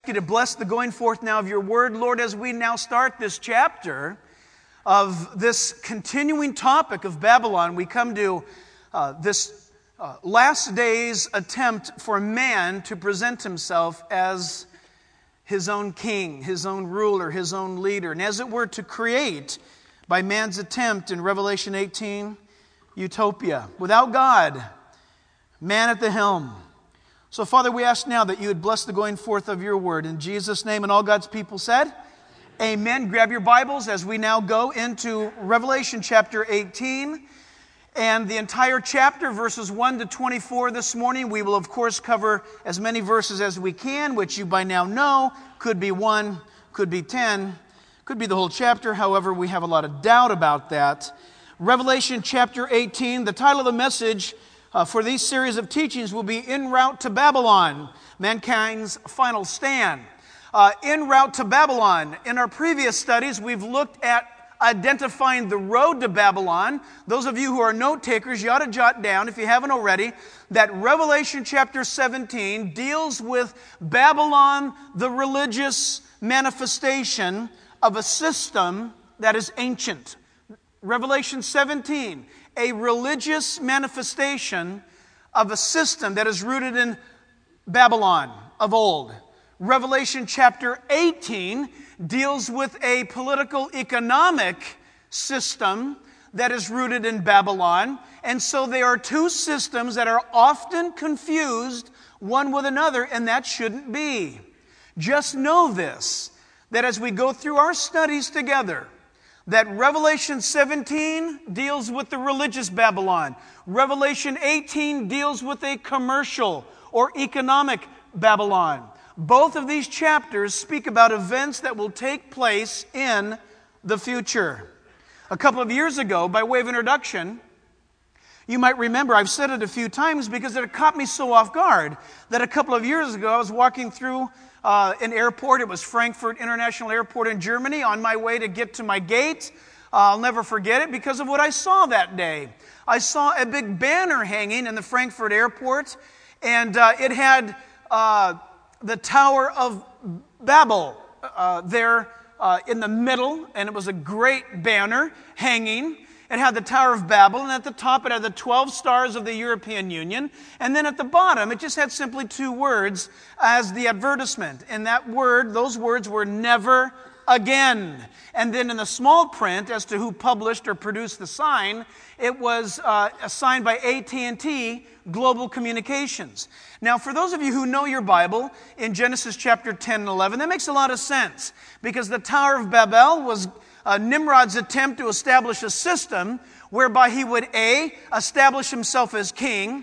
you to bless the going forth now of your word, Lord, as we now start this chapter of this continuing topic of Babylon. We come to this last day's attempt for man to present himself as his own king, his own ruler, his own leader, and as it were to create, by man's attempt in Revelation 18, utopia. Without God, man at the helm. So, Father, we ask now that you would bless the going forth of your word. In Jesus' name, and all God's people said, amen. Grab your Bibles as we now go into Revelation chapter 18. And the entire chapter, verses 1 to 24 this morning. We will, of course, cover as many verses as we can, which you by now know. Could be 1, could be 10, could be the whole chapter. However, we have a lot of doubt about that. Revelation chapter 18, the title of the message for these series of teachings will be En Route to Babylon, Mankind's Final Stand. En Route to Babylon. In our previous studies, we've looked at identifying the road to Babylon. Those of you who are note takers, you ought to jot down, if you haven't already, that Revelation chapter 17 deals with Babylon, the religious manifestation of a system that is ancient. Revelation 17, a religious manifestation of a system that is rooted in Babylon of old. Revelation chapter 18 deals with a political economic system that is rooted in Babylon. And so there are two systems that are often confused one with another, and that shouldn't be. Just know this, that as we go through our studies together, that Revelation 17 deals with the religious Babylon. Revelation 18 deals with a commercial or economic Babylon. Both of these chapters speak about events that will take place in the future. A couple of years ago, by way of introduction, you might remember, I've said it a few times because it caught me so off guard, that a couple of years ago I was walking through an airport. It was Frankfurt International Airport in Germany, on my way to get to my gate. I'll never forget it because of what I saw that day. I saw a big banner hanging in the Frankfurt airport, and it had the Tower of Babel there in the middle, and it was a great banner hanging. It had the Tower of Babel, and at the top it had the 12 stars of the European Union. And then at the bottom, it just had simply two words as the advertisement. And those words were never again. And then in the small print as to who published or produced the sign, it was a sign by AT&T Global Communications. Now, for those of you who know your Bible, in Genesis chapter 10 and 11, that makes a lot of sense, because the Tower of Babel was Nimrod's attempt to establish a system whereby he would A, establish himself as king,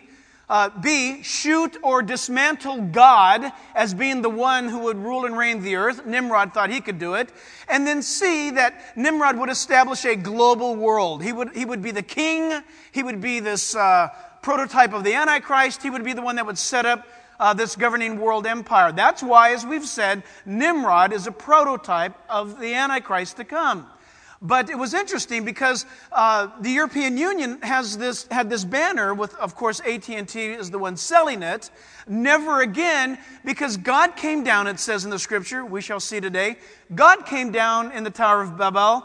B, shoot or dismantle God as being the one who would rule and reign the earth. Nimrod thought he could do it. And then C, that Nimrod would establish a global world. He would be the king. He would be this prototype of the Antichrist. He would be the one that would set up this governing world empire. That's why, as we've said, Nimrod is a prototype of the Antichrist to come. But it was interesting because the European Union had this banner with, of course, AT&T is the one selling it. Never again, because God came down, it says in the scripture, we shall see today, God came down in the Tower of Babel,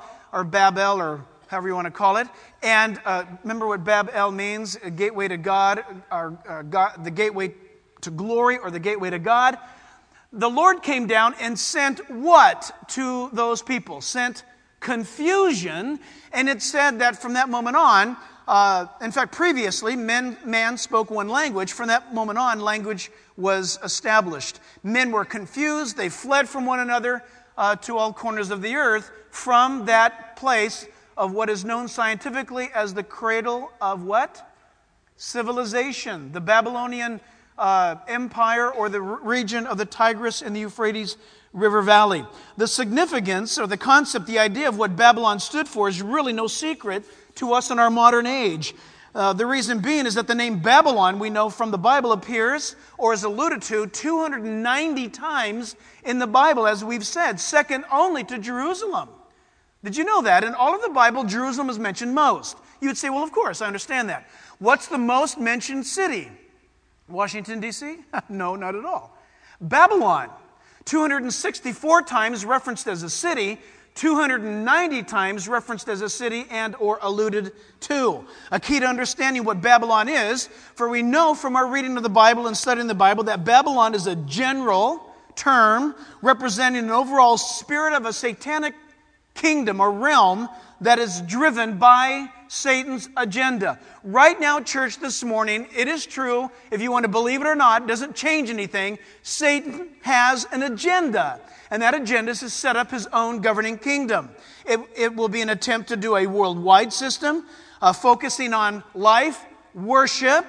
or however you want to call it. And remember what Babel means, a gateway to God, the gateway to glory, or the gateway to God. The Lord came down and sent what to those people? Sent confusion. And it said that from that moment on, in fact, previously, man spoke one language. From that moment on, language was established. Men were confused. They fled from one another to all corners of the earth from that place of what is known scientifically as the cradle of what? Civilization. The Babylonian Empire, or the region of the Tigris and the Euphrates River Valley. The significance, or the concept, the idea of what Babylon stood for is really no secret to us in our modern age. The reason being is that the name Babylon, we know from the Bible, appears or is alluded to 290 times in the Bible, as we've said, second only to Jerusalem. Did you know that? In all of the Bible, Jerusalem is mentioned most. You would say, well, of course, I understand that. What's the most mentioned city? Washington, D.C.? No, not at all. Babylon. 264 times referenced as a city, 290 times referenced as a city and or alluded to. A key to understanding what Babylon is, for we know from our reading of the Bible and studying the Bible that Babylon is a general term representing an overall spirit of a satanic kingdom or realm that is driven by Satan's agenda. Right now, church, this morning, it is true, if you want to believe it or not, it doesn't change anything. Satan has an agenda, and that agenda is to set up his own governing kingdom. It will be an attempt to do a worldwide system, focusing on life, worship,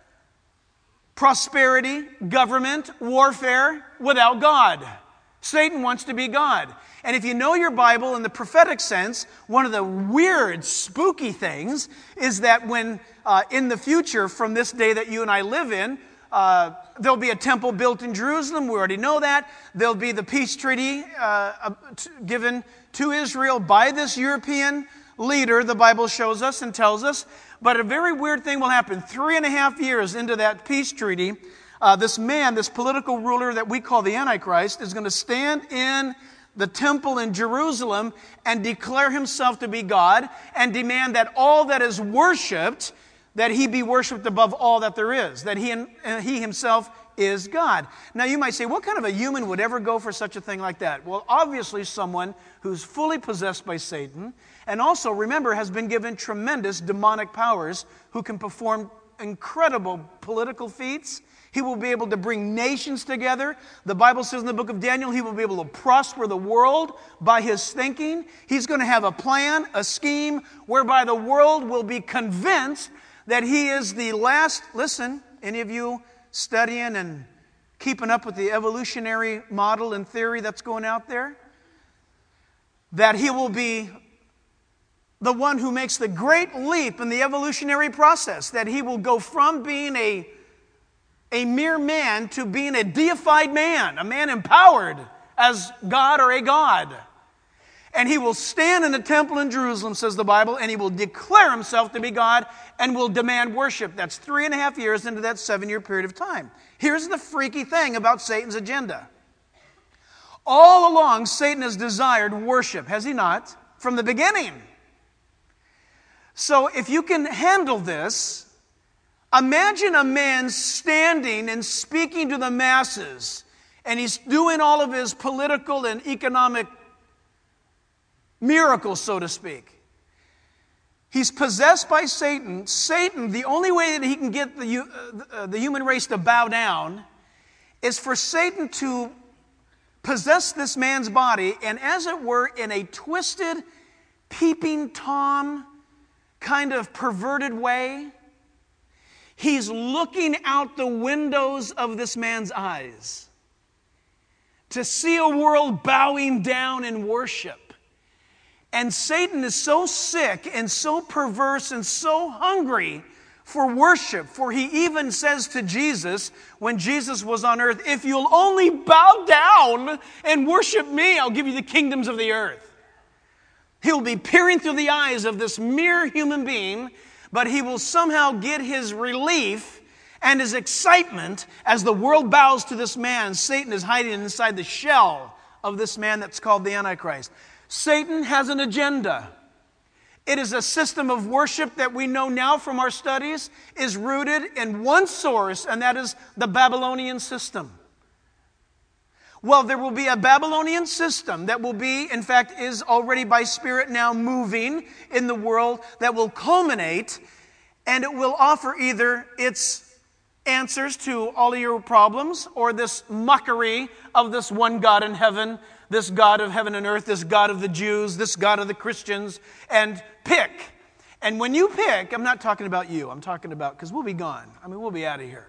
prosperity, government, warfare, without God. Satan wants to be God. And if you know your Bible in the prophetic sense, one of the weird, spooky things is that when in the future, from this day that you and I live in, there'll be a temple built in Jerusalem. We already know that. There'll be the peace treaty given to Israel by this European leader, the Bible shows us and tells us. But a very weird thing will happen. 3.5 years into that peace treaty, this man, this political ruler that we call the Antichrist, is going to stand in the temple in Jerusalem and declare himself to be God and demand that all that is worshipped, that he be worshipped above all that there is, that he himself is God. Now you might say, what kind of a human would ever go for such a thing like that? Well, obviously someone who's fully possessed by Satan and also, remember, has been given tremendous demonic powers, who can perform incredible political feats. He will be able to bring nations together. The Bible says in the book of Daniel, he will be able to prosper the world by his thinking. He's going to have a plan, a scheme, whereby the world will be convinced that he is the last. Listen, any of you studying and keeping up with the evolutionary model and theory that's going out there? That he will be the one who makes the great leap in the evolutionary process. That he will go from being a mere man to being a deified man, a man empowered as God or a God. And he will stand in the temple in Jerusalem, says the Bible, and he will declare himself to be God and will demand worship. That's 3.5 years into that 7-year period of time. Here's the freaky thing about Satan's agenda. All along, Satan has desired worship, has he not? From the beginning. So if you can handle this, imagine a man standing and speaking to the masses, and he's doing all of his political and economic miracles, so to speak. He's possessed by Satan. Satan, the only way that he can get the human race to bow down is for Satan to possess this man's body, and as it were, in a twisted, peeping Tom kind of perverted way, he's looking out the windows of this man's eyes to see a world bowing down in worship. And Satan is so sick and so perverse and so hungry for worship, for he even says to Jesus, when Jesus was on earth, if you'll only bow down and worship me, I'll give you the kingdoms of the earth. He'll be peering through the eyes of this mere human being, but he will somehow get his relief and his excitement as the world bows to this man. Satan is hiding inside the shell of this man that's called the Antichrist. Satan has an agenda. It is a system of worship that we know now from our studies is rooted in one source, and that is the Babylonian system. Well, there will be a Babylonian system that will be, in fact, is already by Spirit now moving in the world, that will culminate, and it will offer either its answers to all of your problems or this mockery of this one God in heaven, this God of heaven and earth, this God of the Jews, this God of the Christians, and pick. And when you pick, I'm not talking about you, I'm talking about, because we'll be gone. We'll be out of here.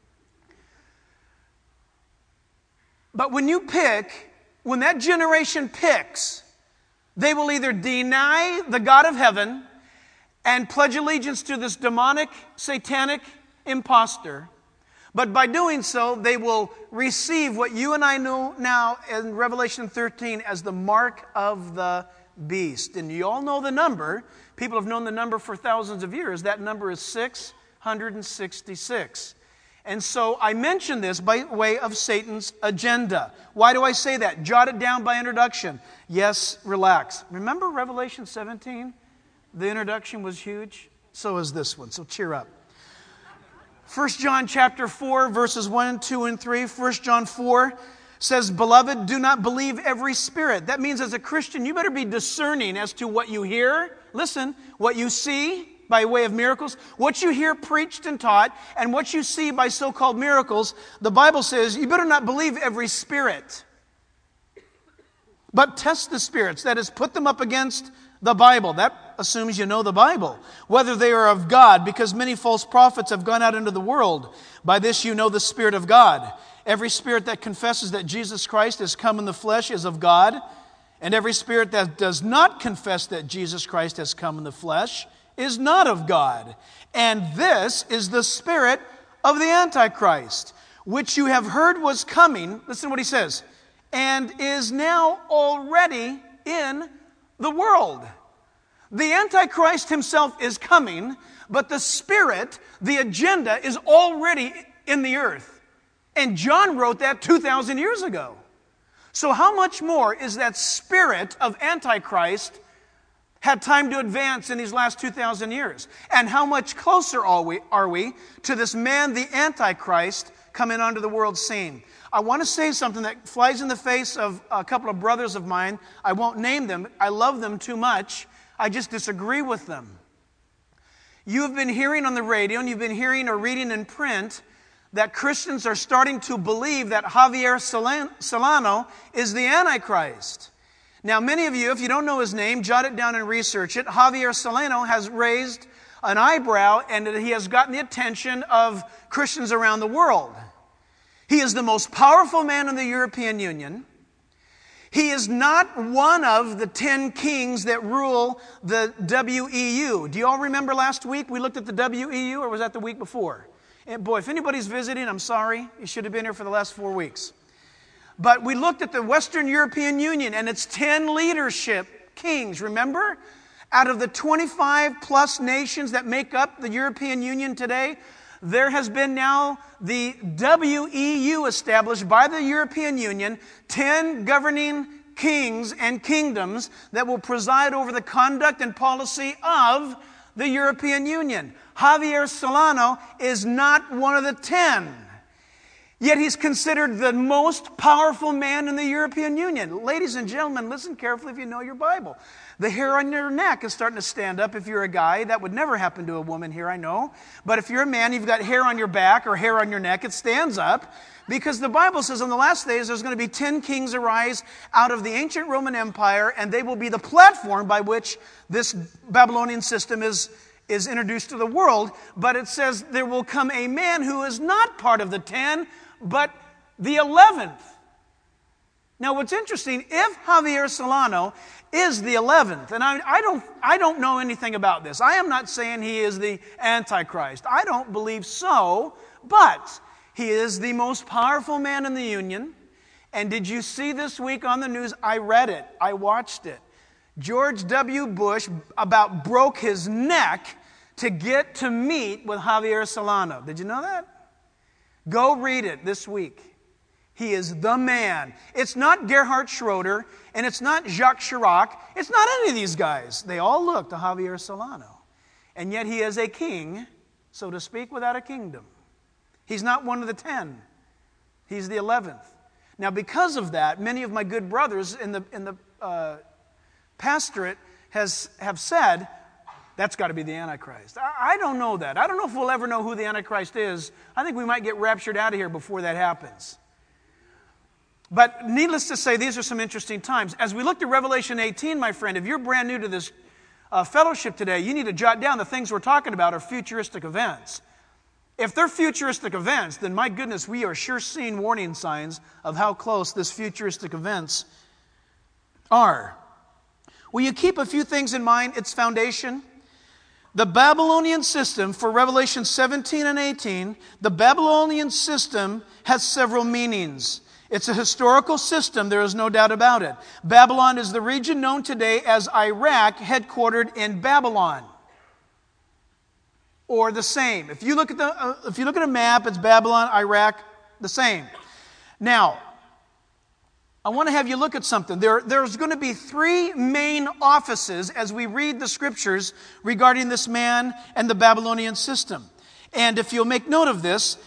But when you pick, when that generation picks, they will either deny the God of heaven and pledge allegiance to this demonic, satanic impostor, but by doing so, they will receive what you and I know now in Revelation 13 as the mark of the beast. And you all know the number. People have known the number for thousands of years. That number is 666. And so I mention this by way of Satan's agenda. Why do I say that? Jot it down by introduction. Yes, relax. Remember Revelation 17? The introduction was huge. So is this one. So cheer up. 1 John chapter 4, verses 1, 2, and 3. 1 John 4 says, "Beloved, do not believe every spirit." That means as a Christian, you better be discerning as to what you hear. Listen, what you see by way of miracles, what you hear preached and taught, and what you see by so-called miracles. The Bible says you better not believe every spirit, but test the spirits. That is, put them up against the Bible. That assumes you know the Bible, whether they are of God, because many false prophets have gone out into the world. By this you know the Spirit of God. Every spirit that confesses that Jesus Christ has come in the flesh is of God, and every spirit that does not confess that Jesus Christ has come in the flesh is not of God. And this is the spirit of the Antichrist, which you have heard was coming, listen to what he says, and is now already in the world. The Antichrist himself is coming, but the spirit, the agenda, is already in the earth. And John wrote that 2,000 years ago. So how much more is that spirit of Antichrist had time to advance in these last 2,000 years? And how much closer are we to this man, the Antichrist, coming onto the world scene? I want to say something that flies in the face of a couple of brothers of mine. I won't name them. I love them too much. I just disagree with them. You've been hearing on the radio, and you've been hearing or reading in print that Christians are starting to believe that Javier Solana is the Antichrist. Now, many of you, if you don't know his name, jot it down and research it. Javier Solana has raised an eyebrow, and he has gotten the attention of Christians around the world. He is the most powerful man in the European Union. He is not one of the 10 kings that rule the WEU. Do you all remember last week we looked at the WEU, or was that the week before? And boy, if anybody's visiting, I'm sorry. You should have been here for the last 4 weeks. But we looked at the Western European Union and its 10 leadership kings, remember? Out of the 25 plus nations that make up the European Union today, there has been now the WEU established by the European Union, 10 governing kings and kingdoms that will preside over the conduct and policy of the European Union. Javier Solana is not one of the 10. Yet he's considered the most powerful man in the European Union. Ladies and gentlemen, listen carefully if you know your Bible. The hair on your neck is starting to stand up if you're a guy. That would never happen to a woman here, I know. But if you're a man, you've got hair on your back or hair on your neck, it stands up. Because the Bible says on the last days there's going to be 10 kings arise out of the ancient Roman Empire, and they will be the platform by which this Babylonian system is introduced to the world. But it says there will come a man who is not part of the 10, but the 11th. Now, what's interesting, if Javier Solana is the 11th, and I don't know anything about this. I am not saying he is the Antichrist. I don't believe so, but he is the most powerful man in the Union. And did you see this week on the news? I read it. I watched it. George W. Bush about broke his neck to get to meet with Javier Solana. Did you know that? Go read it this week. He is the man. It's not Gerhard Schroeder, and it's not Jacques Chirac. It's not any of these guys. They all look to Javier Solana. And yet he is a king, so to speak, without a kingdom. He's not one of the 10. He's the 11th. Now, because of that, many of my good brothers in the pastorate have said, that's got to be the Antichrist. I don't know that. I don't know if we'll ever know who the Antichrist is. I think we might get raptured out of here before that happens. But needless to say, these are some interesting times. As we look to Revelation 18, my friend, if you're brand new to this fellowship today, you need to jot down the things we're talking about are futuristic events. If they're futuristic events, then my goodness, we are sure seeing warning signs of how close this futuristic events are. Will you keep a few things in mind? Its foundation. The Babylonian system, for Revelation 17 and 18, the Babylonian system has several meanings. It's a historical system, there is no doubt about it. Babylon is the region known today as Iraq, headquartered in Babylon. or the same. If you look at a map, it's Babylon, Iraq, the same. Now, I want to have you look at something. There's going to be three main offices as we read the scriptures regarding this man and the Babylonian system. And if you'll make note of this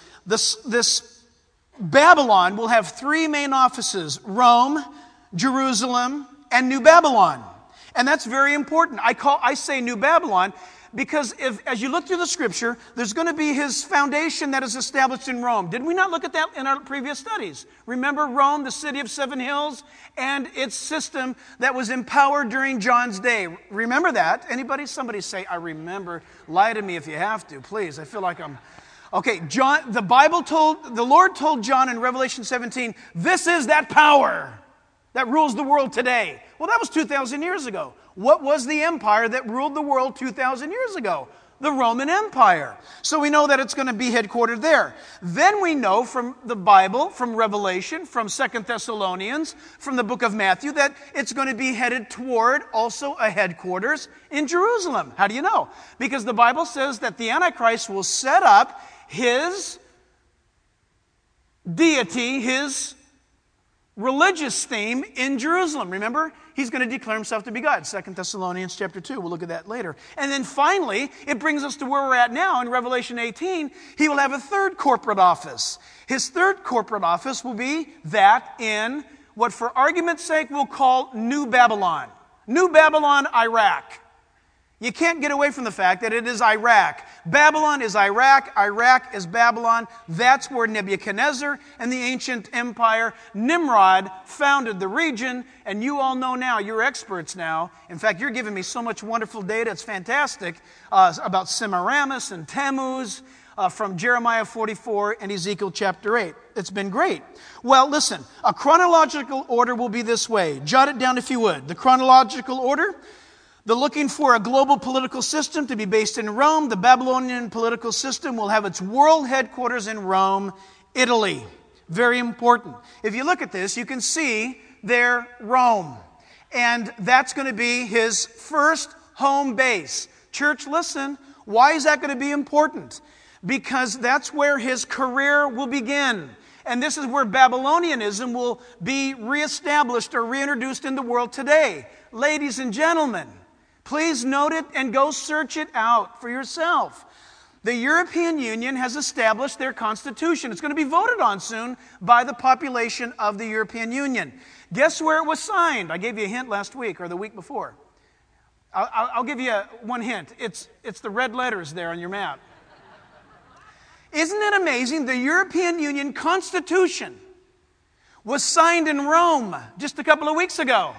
Babylon will have three main offices: Rome, Jerusalem, and New Babylon. And that's very important. I say New Babylon because as you look through the scripture, there's going to be his foundation that is established in Rome. Did we not look at that in our previous studies? Remember Rome, the city of 7 hills, and its system that was empowered during John's day. Remember that? Anybody? Somebody say, I remember. Lie to me if you have to, please. I feel like I'm... Okay, the Lord told John in Revelation 17, this is that power that rules the world today. Well, that was 2,000 years ago. What was the empire that ruled the world 2,000 years ago? The Roman Empire. So we know that it's going to be headquartered there. Then we know from the Bible, from Revelation, from 2 Thessalonians, from the book of Matthew, that it's going to be headed toward also a headquarters in Jerusalem. How do you know? Because the Bible says that the Antichrist will set up his deity, his religious theme in Jerusalem. Remember, he's going to declare himself to be God. 2 Thessalonians chapter 2. We'll look at that later. And then finally, it brings us to where we're at now in Revelation 18. He will have a third corporate office. His third corporate office will be that in what, for argument's sake, we'll call New Babylon. New Babylon, Iraq. You can't get away from the fact that it is Iraq. Babylon is Iraq. Iraq is Babylon. That's where Nebuchadnezzar and the ancient empire, Nimrod, founded the region. And you all know now, you're experts now. In fact, you're giving me so much wonderful data. It's fantastic about Semiramis and Tammuz from Jeremiah 44 and Ezekiel chapter 8. It's been great. Well, listen, a chronological order will be this way. Jot it down if you would. The chronological order: they're looking for a global political system to be based in Rome. The Babylonian political system will have its world headquarters in Rome, Italy. Very important. If you look at this, you can see there Rome. And that's going to be his first home base. Church, listen. Why is that going to be important? Because that's where his career will begin. And this is where Babylonianism will be reestablished or reintroduced in the world today. Ladies and gentlemen, please note it and go search it out for yourself. The European Union has established their constitution. It's going to be voted on soon by the population of the European Union. Guess where it was signed? I gave you a hint last week or the week before. I'll give you one hint. It's the red letters there on your map. Isn't it amazing? The European Union Constitution was signed in Rome just a couple of weeks ago.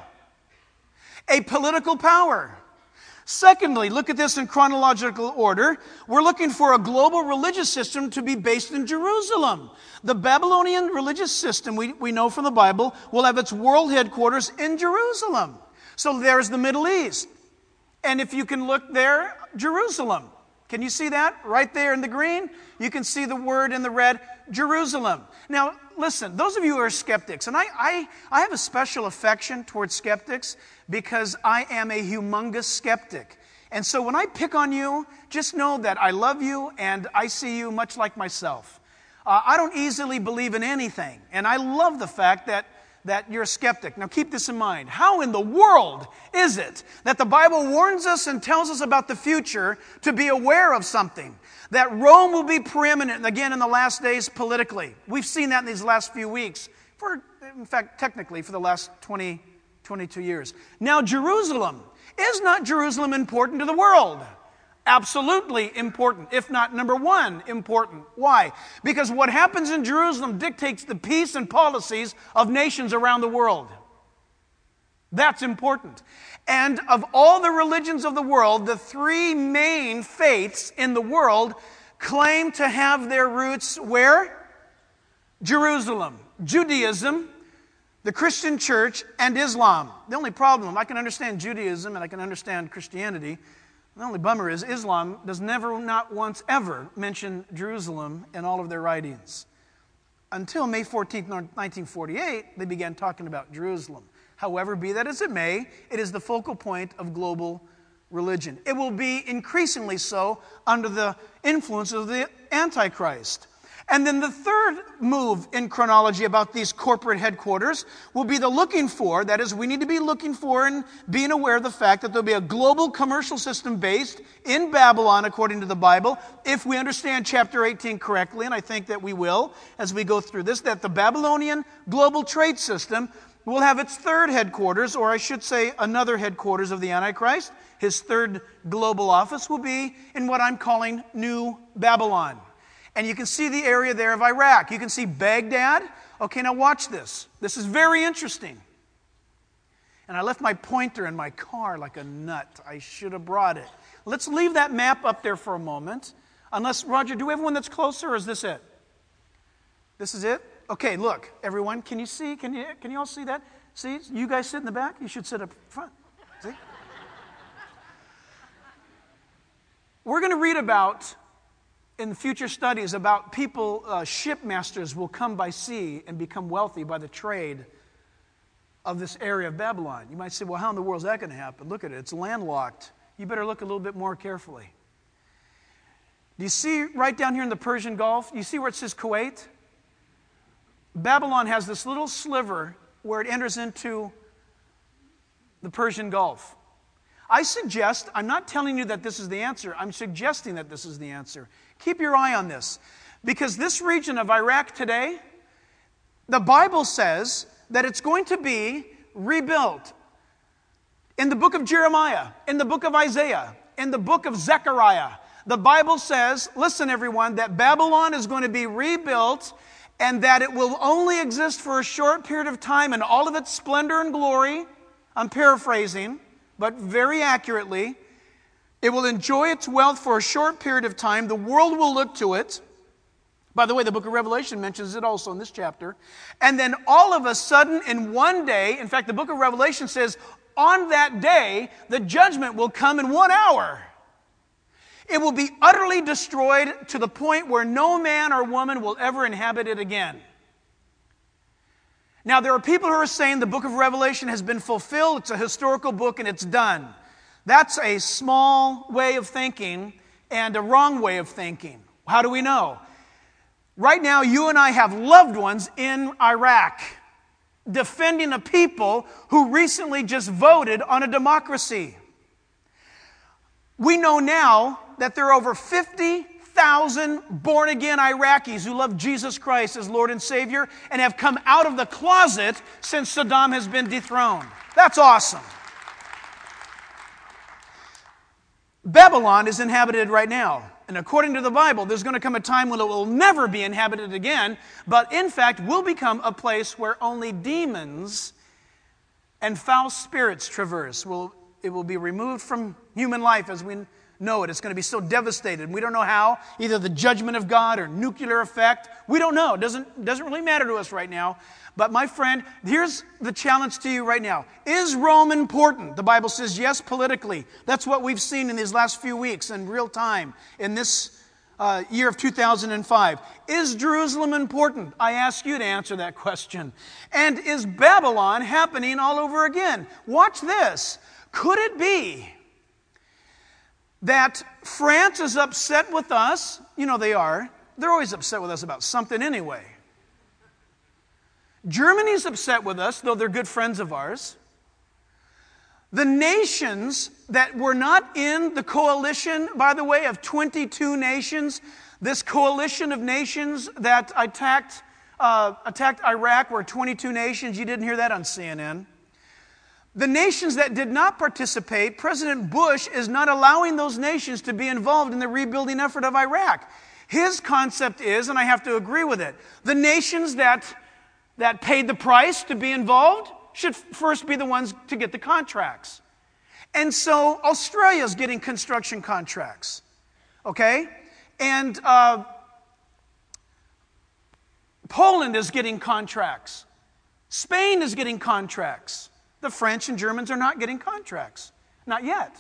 A political power. Secondly, look at this in chronological order. We're looking for a global religious system to be based in Jerusalem. The Babylonian religious system, we know from the Bible, will have its world headquarters in Jerusalem. So there's the Middle East. And if you can look there, Jerusalem. Can you see that? Right there in the green, you can see the word in the red, Jerusalem. Now, listen, those of you who are skeptics, and I have a special affection towards skeptics because I am a humongous skeptic. And so when I pick on you, just know that I love you and I see you much like myself. I don't easily believe in anything. And I love the fact that you're a skeptic. Now keep this in mind. How in the world is it that the Bible warns us and tells us about the future to be aware of something? That Rome will be preeminent again in the last days politically. We've seen that in these last few weeks. In fact, technically for the last 22 years. Now Jerusalem. Is not Jerusalem important to the world? Absolutely important, if not number one important. Why? Because what happens in Jerusalem dictates the peace and policies of nations around the world. That's important. And of all the religions of the world, the three main faiths in the world claim to have their roots where? Jerusalem. Judaism, the Christian church, and Islam. The only problem, I can understand Judaism and I can understand Christianity. The only bummer is Islam does never, not once ever, mention Jerusalem in all of their writings. Until May 14th, 1948, they began talking about Jerusalem. However, be that as it may, it is the focal point of global religion. It will be increasingly so under the influence of the Antichrist. And then the third move in chronology about these corporate headquarters will be the looking for. That is, we need to be looking for and being aware of the fact that there'll be a global commercial system based in Babylon, according to the Bible, if we understand chapter 18 correctly, and I think that we will as we go through this, that the Babylonian global trade system will have its third headquarters, or I should say another headquarters of the Antichrist. His third global office will be in what I'm calling New Babylon. And you can see the area there of Iraq. You can see Baghdad. Okay, now watch this. This is very interesting. And I left my pointer in my car like a nut. I should have brought it. Let's leave that map up there for a moment. Unless, Roger, do we have one that's closer, or is this it? This is it? Okay, look, everyone, can you see? Can you all see that? See, you guys sit in the back. You should sit up front. See? We're going to read about, in future studies, about people, shipmasters will come by sea and become wealthy by the trade of this area of Babylon. You might say, well, how in the world is that going to happen? Look at it. It's landlocked. You better look a little bit more carefully. Do you see right down here in the Persian Gulf? You see where it says Kuwait? Babylon has this little sliver where it enters into the Persian Gulf. I suggest, I'm not telling you that this is the answer, I'm suggesting that this is the answer. Keep your eye on this, because this region of Iraq today, the Bible says that it's going to be rebuilt. In the book of Jeremiah, in the book of Isaiah, in the book of Zechariah, the Bible says, listen everyone, that Babylon is going to be rebuilt and that it will only exist for a short period of time in all of its splendor and glory. I'm paraphrasing, but very accurately. It will enjoy its wealth for a short period of time. The world will look to it. By the way, the book of Revelation mentions it also in this chapter. And then all of a sudden, in one day, in fact, the book of Revelation says, on that day, the judgment will come in 1 hour. It will be utterly destroyed to the point where no man or woman will ever inhabit it again. Now, there are people who are saying the book of Revelation has been fulfilled. It's a historical book and it's done. That's a small way of thinking and a wrong way of thinking. How do we know? Right now, you and I have loved ones in Iraq defending a people who recently just voted on a democracy. We know now that there are over 50,000 born-again Iraqis who love Jesus Christ as Lord and Savior and have come out of the closet since Saddam has been dethroned. That's awesome. Babylon is inhabited right now. And according to the Bible, there's going to come a time when it will never be inhabited again, but in fact will become a place where only demons and foul spirits traverse. It will be removed from human life as we know it. It's going to be so devastated. We don't know how. Either the judgment of God or nuclear effect. We don't know. It doesn't really matter to us right now. But my friend, here's the challenge to you right now. Is Rome important? The Bible says yes, politically. That's what we've seen in these last few weeks in real time in this year of 2005. Is Jerusalem important? I ask you to answer that question. And is Babylon happening all over again? Watch this. Could it be that France is upset with us? You know they are. They're always upset with us about something anyway. Germany's upset with us, though they're good friends of ours. The nations that were not in the coalition, by the way, of 22 nations, this coalition of nations that attacked Iraq were 22 nations. You didn't hear that on CNN. The nations that did not participate, President Bush is not allowing those nations to be involved in the rebuilding effort of Iraq. His concept is, and I have to agree with it, the nations that paid the price to be involved should first be the ones to get the contracts. And so Australia's getting construction contracts, okay? And Poland is getting contracts. Spain is getting contracts. The French and Germans are not getting contracts. Not yet.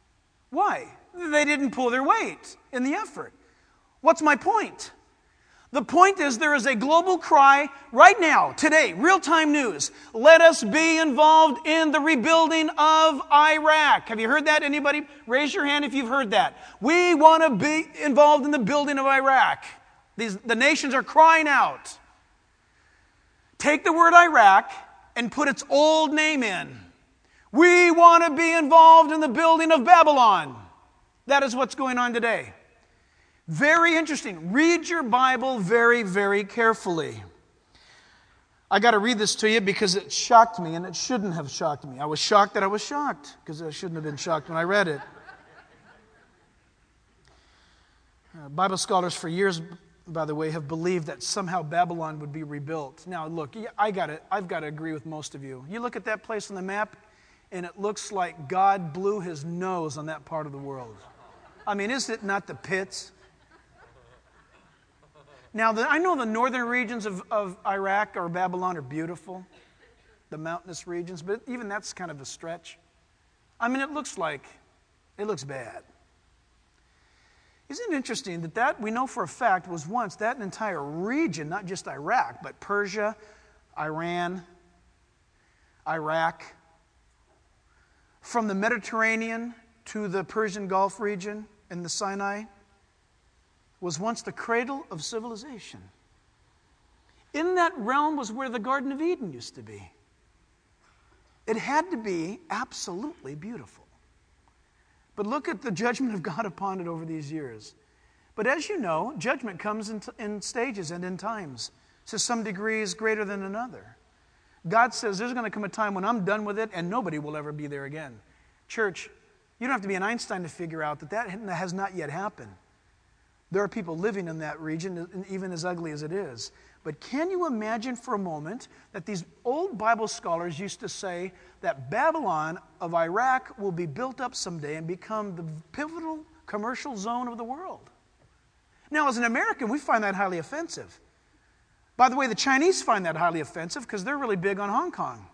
Why? They didn't pull their weight in the effort. What's my point? The point is, there is a global cry right now, today, real-time news. Let us be involved in the rebuilding of Iraq. Have you heard that? Anybody? Raise your hand if you've heard that. We want to be involved in the building of Iraq. The nations are crying out. Take the word Iraq and put its old name in. We want to be involved in the building of Babylon. That is what's going on today. Very interesting. Read your Bible very, very carefully. I got to read this to you because it shocked me, and it shouldn't have shocked me. I was shocked that I was shocked because I shouldn't have been shocked when I read it. Bible scholars for years, by the way, have believed that somehow Babylon would be rebuilt. Now, look, I've got to agree with most of you. You look at that place on the map, and it looks like God blew his nose on that part of the world. I mean, is it not the pits? Now, I know the northern regions of Iraq or Babylon are beautiful, the mountainous regions, but even that's kind of a stretch. I mean, it looks bad. Isn't it interesting that we know for a fact was once that entire region, not just Iraq, but Persia, Iran, Iraq, from the Mediterranean to the Persian Gulf region and the Sinai, was once the cradle of civilization. In that realm was where the Garden of Eden used to be. It had to be absolutely beautiful. But look at the judgment of God upon it over these years. But as you know, judgment comes in stages and in times. To some degrees greater than another. God says there's going to come a time when I'm done with it and nobody will ever be there again. Church, you don't have to be an Einstein to figure out that has not yet happened. There are people living in that region, even as ugly as it is. But can you imagine for a moment that these old Bible scholars used to say that Babylon of Iraq will be built up someday and become the pivotal commercial zone of the world? Now, as an American, we find that highly offensive. By the way, the Chinese find that highly offensive because they're really big on Hong Kong.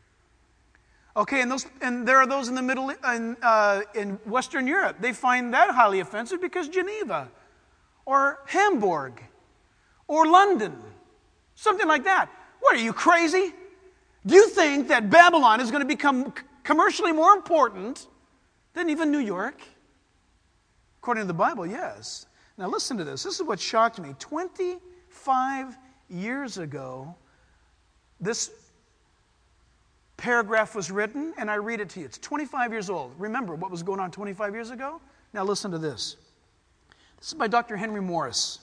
Okay, and there are those in the middle, in Western Europe. They find that highly offensive because Geneva, or Hamburg, or London, something like that. What, are you crazy? Do you think that Babylon is going to become commercially more important than even New York? According to the Bible, yes. Now listen to this. This is what shocked me. 25 years ago, this paragraph was written, and I read it to you. It's 25 years old. Remember what was going on 25 years ago? Now listen to this. This is by Dr. Henry Morris.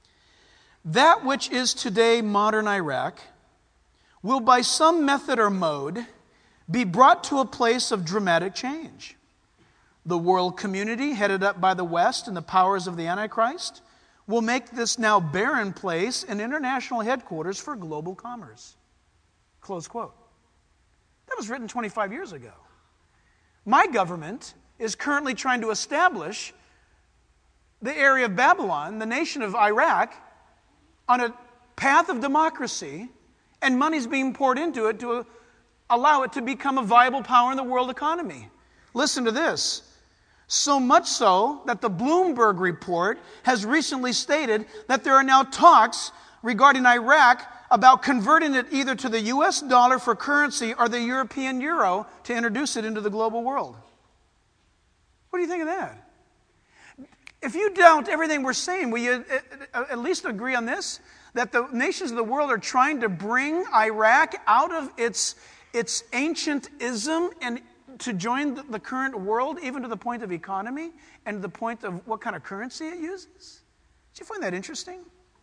That which is today modern Iraq will by some method or mode be brought to a place of dramatic change. The world community, headed up by the West and the powers of the Antichrist, will make this now barren place an international headquarters for global commerce. Close quote. That was written 25 years ago. My government is currently trying to establish the area of Babylon, the nation of Iraq, on a path of democracy, and money's being poured into it to allow it to become a viable power in the world economy. Listen to this. So much so that the Bloomberg report has recently stated that there are now talks regarding Iraq about converting it either to the U.S. dollar for currency or the European euro to introduce it into the global world. What do you think of that? If you doubt everything we're saying, will you at least agree on this? That the nations of the world are trying to bring Iraq out of its ancient ism and to join the current world, even to the point of economy and to the point of what kind of currency it uses? Do you find that interesting?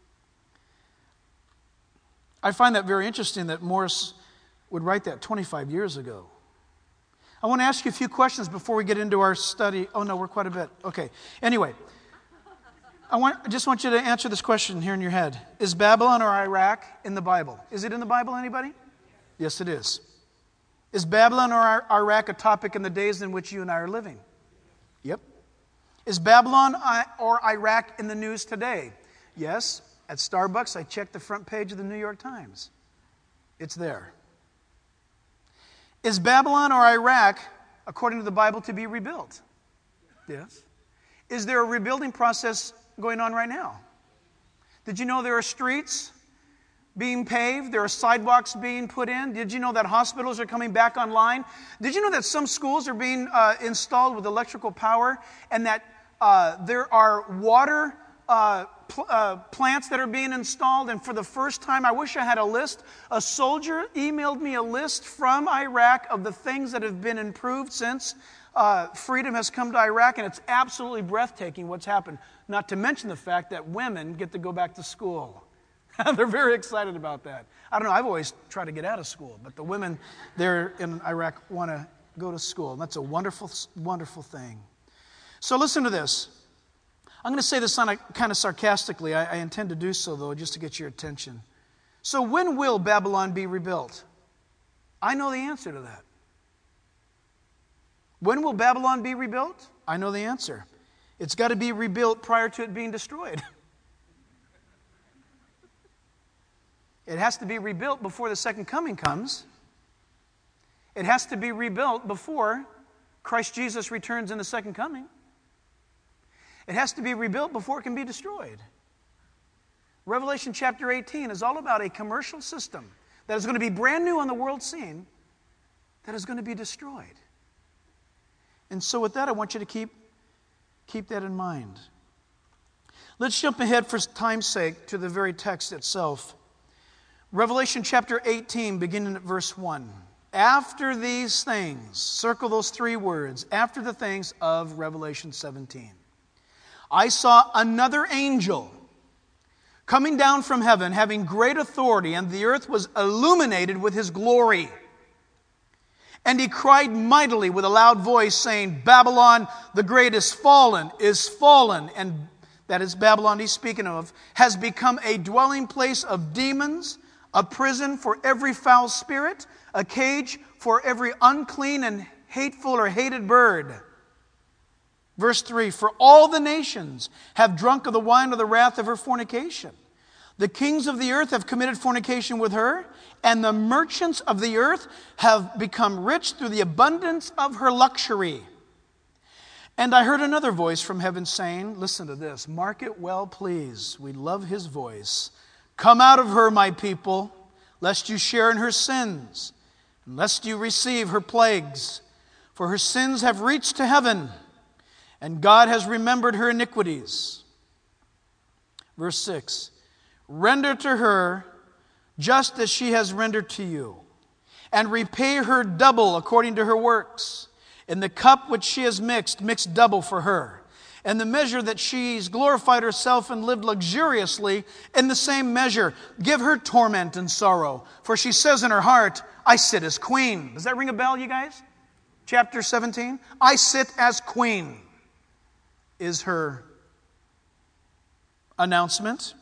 I find that very interesting that Morris would write that 25 years ago. I want to ask you a few questions before we get into our study. Oh, no, we're quite a bit. Okay. Anyway, I just want you to answer this question here in your head. Is Babylon or Iraq in the Bible? Is it in the Bible, anybody? Yes, it is. Is Babylon or Iraq a topic in the days in which you and I are living? Yep. Is Babylon or Iraq in the news today? Yes. At Starbucks, I checked the front page of the New York Times. It's there. Is Babylon or Iraq, according to the Bible, to be rebuilt? Yes. Is there a rebuilding process going on right now? Did you know there are streets being paved? There are sidewalks being put in? Did you know that hospitals are coming back online? Did you know that some schools are being installed with electrical power, and that there are water plants that are being installed? And for the first time, I wish I had a list. A soldier emailed me a list from Iraq of the things that have been improved since freedom has come to Iraq, and it's absolutely breathtaking what's happened. Not to mention the fact that women get to go back to school. They're very excited about that. I don't know, I've always tried to get out of school, but the women there in Iraq want to go to school. And that's a wonderful, wonderful thing. So listen to this. I'm going to say this kind of sarcastically. I intend to do so, though, just to get your attention. So when will Babylon be rebuilt? I know the answer to that. When will Babylon be rebuilt? I know the answer. It's got to be rebuilt prior to it being destroyed. It has to be rebuilt before the second coming comes. It has to be rebuilt before Christ Jesus returns in the second coming. It has to be rebuilt before it can be destroyed. Revelation chapter 18 is all about a commercial system that is going to be brand new on the world scene that is going to be destroyed. And so with that, I want you to keep that in mind. Let's jump ahead for time's sake to the very text itself. Revelation chapter 18, beginning at verse 1. After these things, circle those three words, after the things of Revelation 17. I saw another angel coming down from heaven, having great authority, and the earth was illuminated with his glory. And he cried mightily with a loud voice, saying, Babylon the great is fallen, and that is Babylon he's speaking of, has become a dwelling place of demons, a prison for every foul spirit, a cage for every unclean and hateful or hated bird. Verse 3, for all the nations have drunk of the wine of the wrath of her fornication. The kings of the earth have committed fornication with her, and the merchants of the earth have become rich through the abundance of her luxury. And I heard another voice from heaven saying, listen to this, mark it well, please. We love his voice. Come out of her, my people, lest you share in her sins, and lest you receive her plagues. For her sins have reached to heaven, and God has remembered her iniquities. Verse 6, render to her just as she has rendered to you, and repay her double according to her works. In the cup which she has mix double for her. And the measure that she's glorified herself and lived luxuriously, in the same measure, give her torment and sorrow. For she says in her heart, I sit as queen. Does that ring a bell, you guys? Chapter 17. I sit as queen is her announcement.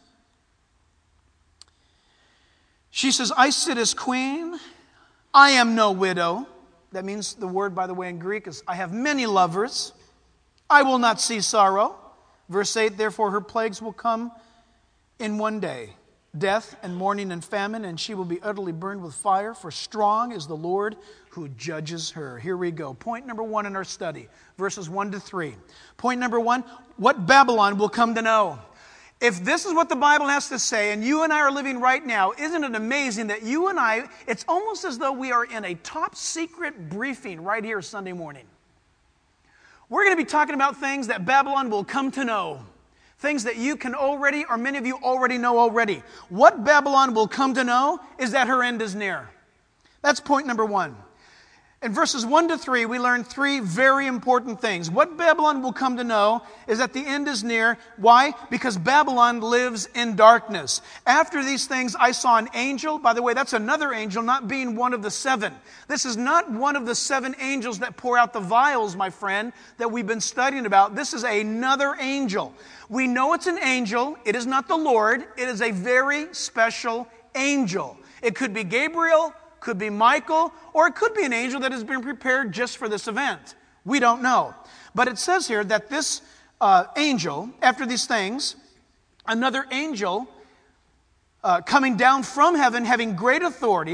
She says, I sit as queen. I am no widow. That means the word, by the way, in Greek is, I have many lovers. I will not see sorrow. Verse 8, therefore her plagues will come in one day, death and mourning and famine, and she will be utterly burned with fire, for strong is the Lord who judges her. Here we go. Point number 1 in our study, verses 1 to 3. Point number 1, what Babylon will come to know. If this is what the Bible has to say, and you and I are living right now, isn't it amazing that you and I, it's almost as though we are in a top secret briefing right here Sunday morning. We're going to be talking about things that Babylon will come to know. Things that you can already, or many of you already know already. What Babylon will come to know is that her end is near. That's point number 1. In verses 1 to 3, we learn 3 very important things. What Babylon will come to know is that the end is near. Why? Because Babylon lives in darkness. After these things, I saw an angel. By the way, that's another angel, not being one of the 7. This is not one of the 7 angels that pour out the vials, my friend, that we've been studying about. This is another angel. We know it's an angel. It is not the Lord. It is a very special angel. It could be Gabriel, could be Michael, or it could be an angel that has been prepared just for this event. We don't know. But it says here that this angel, after these things, another angel coming down from heaven, having great authority,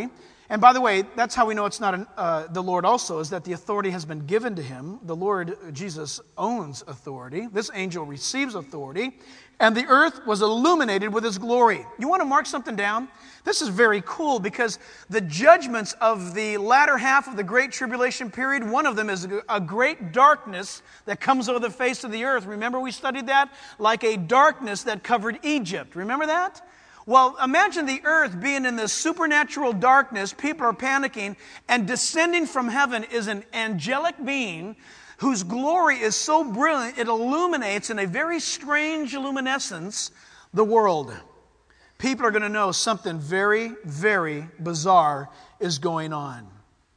And by the way, that's how we know it's not the Lord also, is that the authority has been given to him. The Lord Jesus owns authority. This angel receives authority. And the earth was illuminated with his glory. You want to mark something down? This is very cool because the judgments of the latter half of the Great Tribulation period, one of them is a great darkness that comes over the face of the earth. Remember we studied that? Like a darkness that covered Egypt. Remember that? Well, imagine the earth being in this supernatural darkness, people are panicking, and descending from heaven is an angelic being whose glory is so brilliant it illuminates in a very strange luminescence the world. People are going to know something very, very bizarre is going on.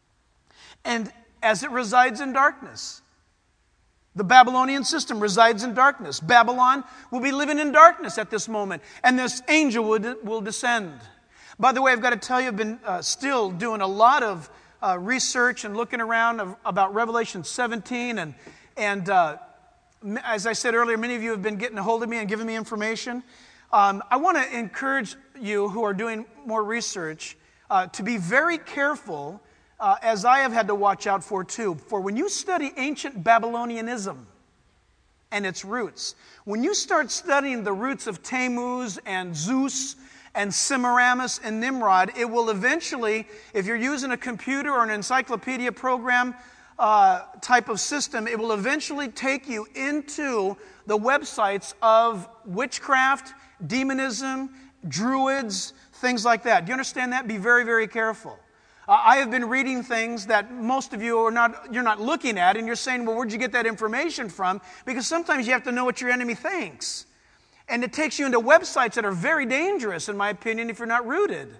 And as it resides in darkness, the Babylonian system resides in darkness. Babylon will be living in darkness at this moment, and this angel will descend. By the way, I've got to tell you, I've been still doing a lot of research and looking around about Revelation 17, and as I said earlier, many of you have been getting a hold of me and giving me information. I want to encourage you who are doing more research to be very careful, as I have had to watch out for too. For when you study ancient Babylonianism and its roots, when you start studying the roots of Tammuz and Zeus and Semiramis and Nimrod, it will eventually, if you're using a computer or an encyclopedia program type of system, it will eventually take you into the websites of witchcraft, demonism, druids, things like that. Do you understand that? Be very, very careful. I have been reading things that most of you you're not looking at, and you're saying, well, where'd you get that information from? Because sometimes you have to know what your enemy thinks. And it takes you into websites that are very dangerous, in my opinion, if you're not rooted.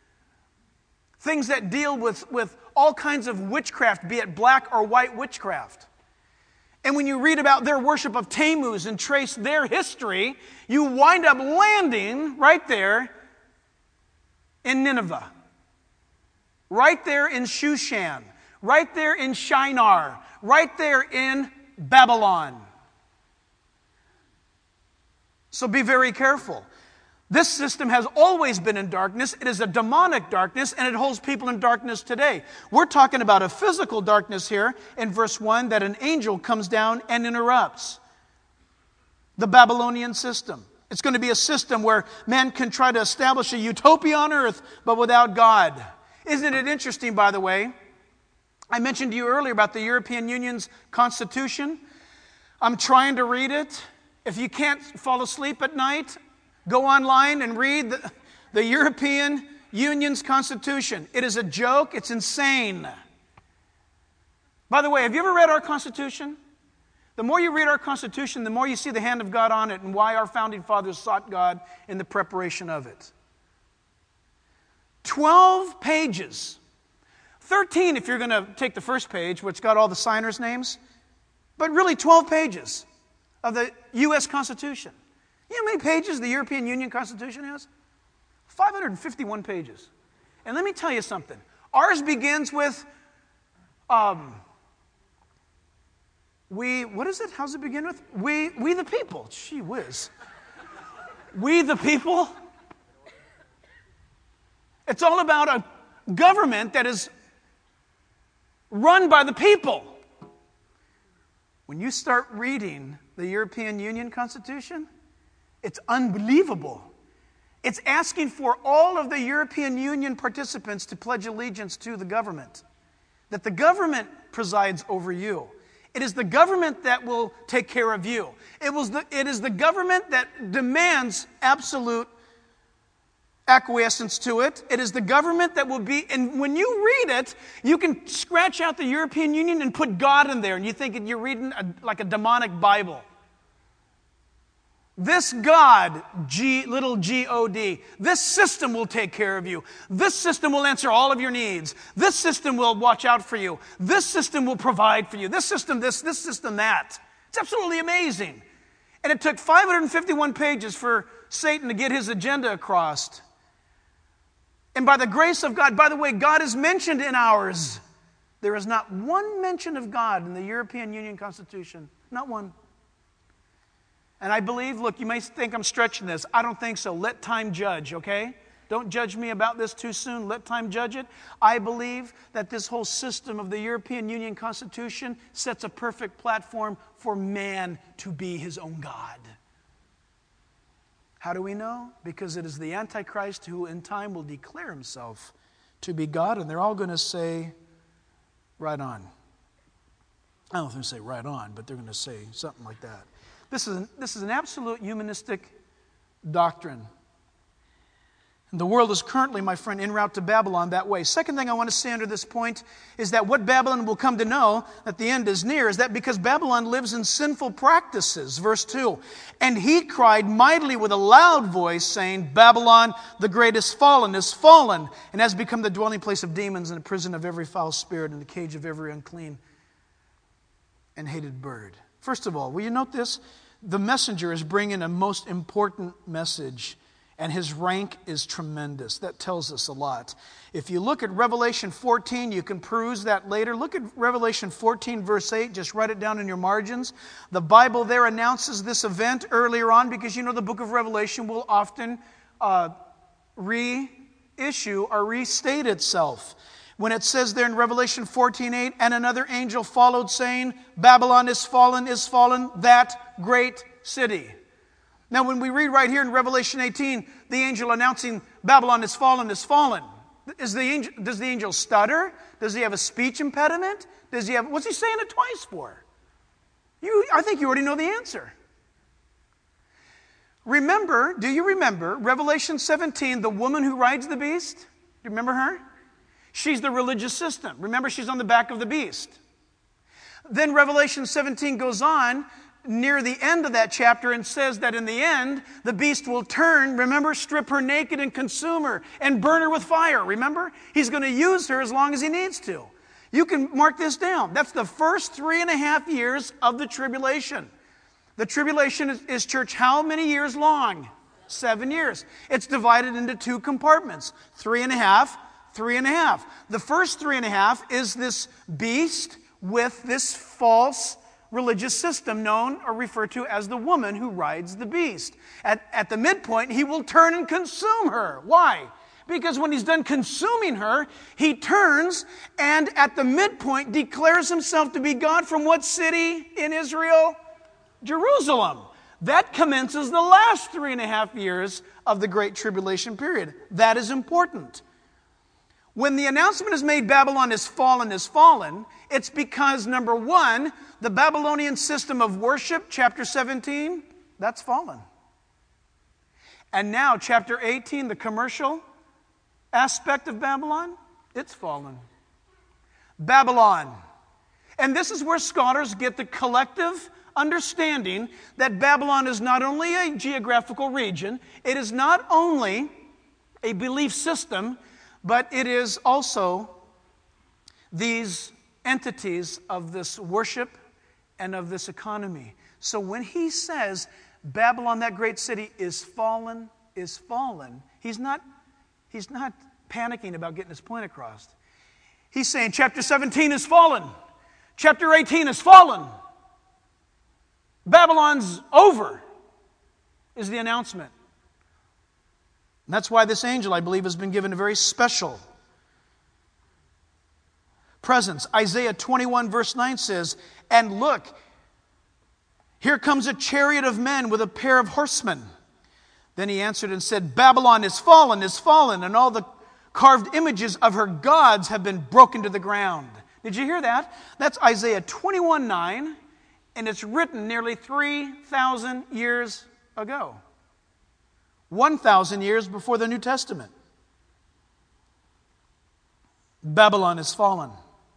Things that deal with all kinds of witchcraft, be it black or white witchcraft. And when you read about their worship of Tammuz and trace their history, you wind up landing right there in Nineveh. Right there in Shushan, right there in Shinar, right there in Babylon. So be very careful. This system has always been in darkness. It is a demonic darkness, and it holds people in darkness today. We're talking about a physical darkness here in verse 1, that an angel comes down and interrupts the Babylonian system. It's going to be a system where man can try to establish a utopia on earth, but without God. Isn't it interesting, by the way? I mentioned to you earlier about the European Union's constitution. I'm trying to read it. If you can't fall asleep at night, go online and read the European Union's constitution. It is a joke. It's insane. By the way, have you ever read our constitution? The more you read our constitution, the more you see the hand of God on it and why our founding fathers sought God in the preparation of it. 12 pages. 13 if you're going to take the first page, which got all the signers' names. But really 12 pages of the U.S. Constitution. You know how many pages the European Union Constitution has? 551 pages. And let me tell you something. Ours begins with, what is it? How's it begin with? We the people. Gee whiz. We the people. It's all about a government that is run by the people. When you start reading the European Union Constitution, it's unbelievable. It's asking for all of the European Union participants to pledge allegiance to the government. That the government presides over you. It is the government that will take care of you. It is the government that demands absolute acquiescence to it. It is the government that will be, and when you read it, you can scratch out the European Union and put God in there, and you think you're reading like a demonic Bible. This God, little G-O-D, this system will take care of you. This system will answer all of your needs. This system will watch out for you. This system will provide for you. This system this system that. It's absolutely amazing. And it took 551 pages for Satan to get his agenda across. And by the grace of God, by the way, God is mentioned in ours. There is not one mention of God in the European Union Constitution. Not one. And I believe, look, you may think I'm stretching this. I don't think so. Let time judge, okay? Don't judge me about this too soon. Let time judge it. I believe that this whole system of the European Union Constitution sets a perfect platform for man to be his own God. How do we know? Because it is the Antichrist who in time will declare himself to be God, and they're all going to say, right on. I don't know if they're going to say right on, but they're going to say something like that. This is an absolute humanistic doctrine. And the world is currently, my friend, en route to Babylon that way. Second thing I want to say under this point is that what Babylon will come to know that the end is near is that because Babylon lives in sinful practices. Verse 2, and he cried mightily with a loud voice, saying, Babylon, the great is fallen, and has become the dwelling place of demons and the prison of every foul spirit and the cage of every unclean and hated bird. First of all, will you note this? The messenger is bringing a most important message. And his rank is tremendous. That tells us a lot. If you look at Revelation 14, you can peruse that later. Look at Revelation 14, verse 8. Just write it down in your margins. The Bible there announces this event earlier on because you know the book of Revelation will often reissue or restate itself. When it says there in Revelation 14:8, and another angel followed, saying, Babylon is fallen, that great city. Now, when we read right here in Revelation 18, the angel announcing Babylon is fallen. Does the angel stutter? Does he have a speech impediment? What's he saying it twice for? I think you already know the answer. Do you remember Revelation 17, the woman who rides the beast? Do you remember her? She's the religious system. Remember, she's on the back of the beast. Then Revelation 17 goes on near the end of that chapter and says that in the end, the beast will turn, remember, strip her naked and consume her and burn her with fire. Remember? He's going to use her as long as he needs to. You can mark this down. That's the first 3.5 years of the tribulation. The tribulation is, church, how many years long? 7 years. It's divided into 2 compartments. 3.5, 3.5. The first 3.5 is this beast with this false religious system known or referred to as the woman who rides the beast. At the midpoint, he will turn and consume her. Why? Because when he's done consuming her, he turns and at the midpoint declares himself to be God from what city in Israel? Jerusalem. That commences the last 3.5 years of the Great Tribulation period. That is important. When the announcement is made, Babylon is fallen, it's because, number one, the Babylonian system of worship, chapter 17, that's fallen. And now, chapter 18, the commercial aspect of Babylon, it's fallen. Babylon. And this is where scholars get the collective understanding that Babylon is not only a geographical region, it is not only a belief system, but it is also these entities of this worship and of this economy. So when he says Babylon, that great city, is fallen, he's not panicking about getting his point across. He's saying chapter 17 is fallen. Chapter 18 is fallen. Babylon's over, is the announcement. And that's why this angel, I believe, has been given a very special presence. Isaiah 21 verse 9 says, and look, here comes a chariot of men with a pair of horsemen. Then he answered and said, Babylon is fallen, and all the carved images of her gods have been broken to the ground. Did you hear that? That's Isaiah 21:9, and it's written nearly 3,000 years ago. 1,000 years before the New Testament. Babylon is fallen.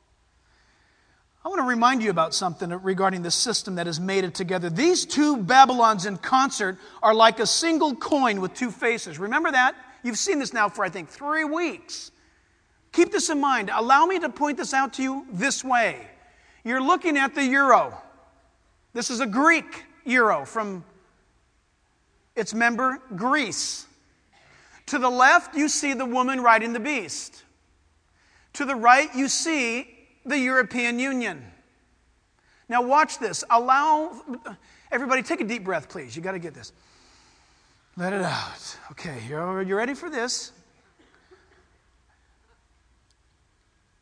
I want to remind you about something regarding the system that has made it together. These two Babylons in concert are like a single coin with 2 faces. Remember that? You've seen this now for, I think, 3 weeks. Keep this in mind. Allow me to point this out to you this way. You're looking at the euro. This is a Greek euro from its member, Greece. To the left, you see the woman riding the beast. To the right, you see the European Union. Now watch this. Everybody take a deep breath, please. You got to get this. Let it out. Okay, you ready for this?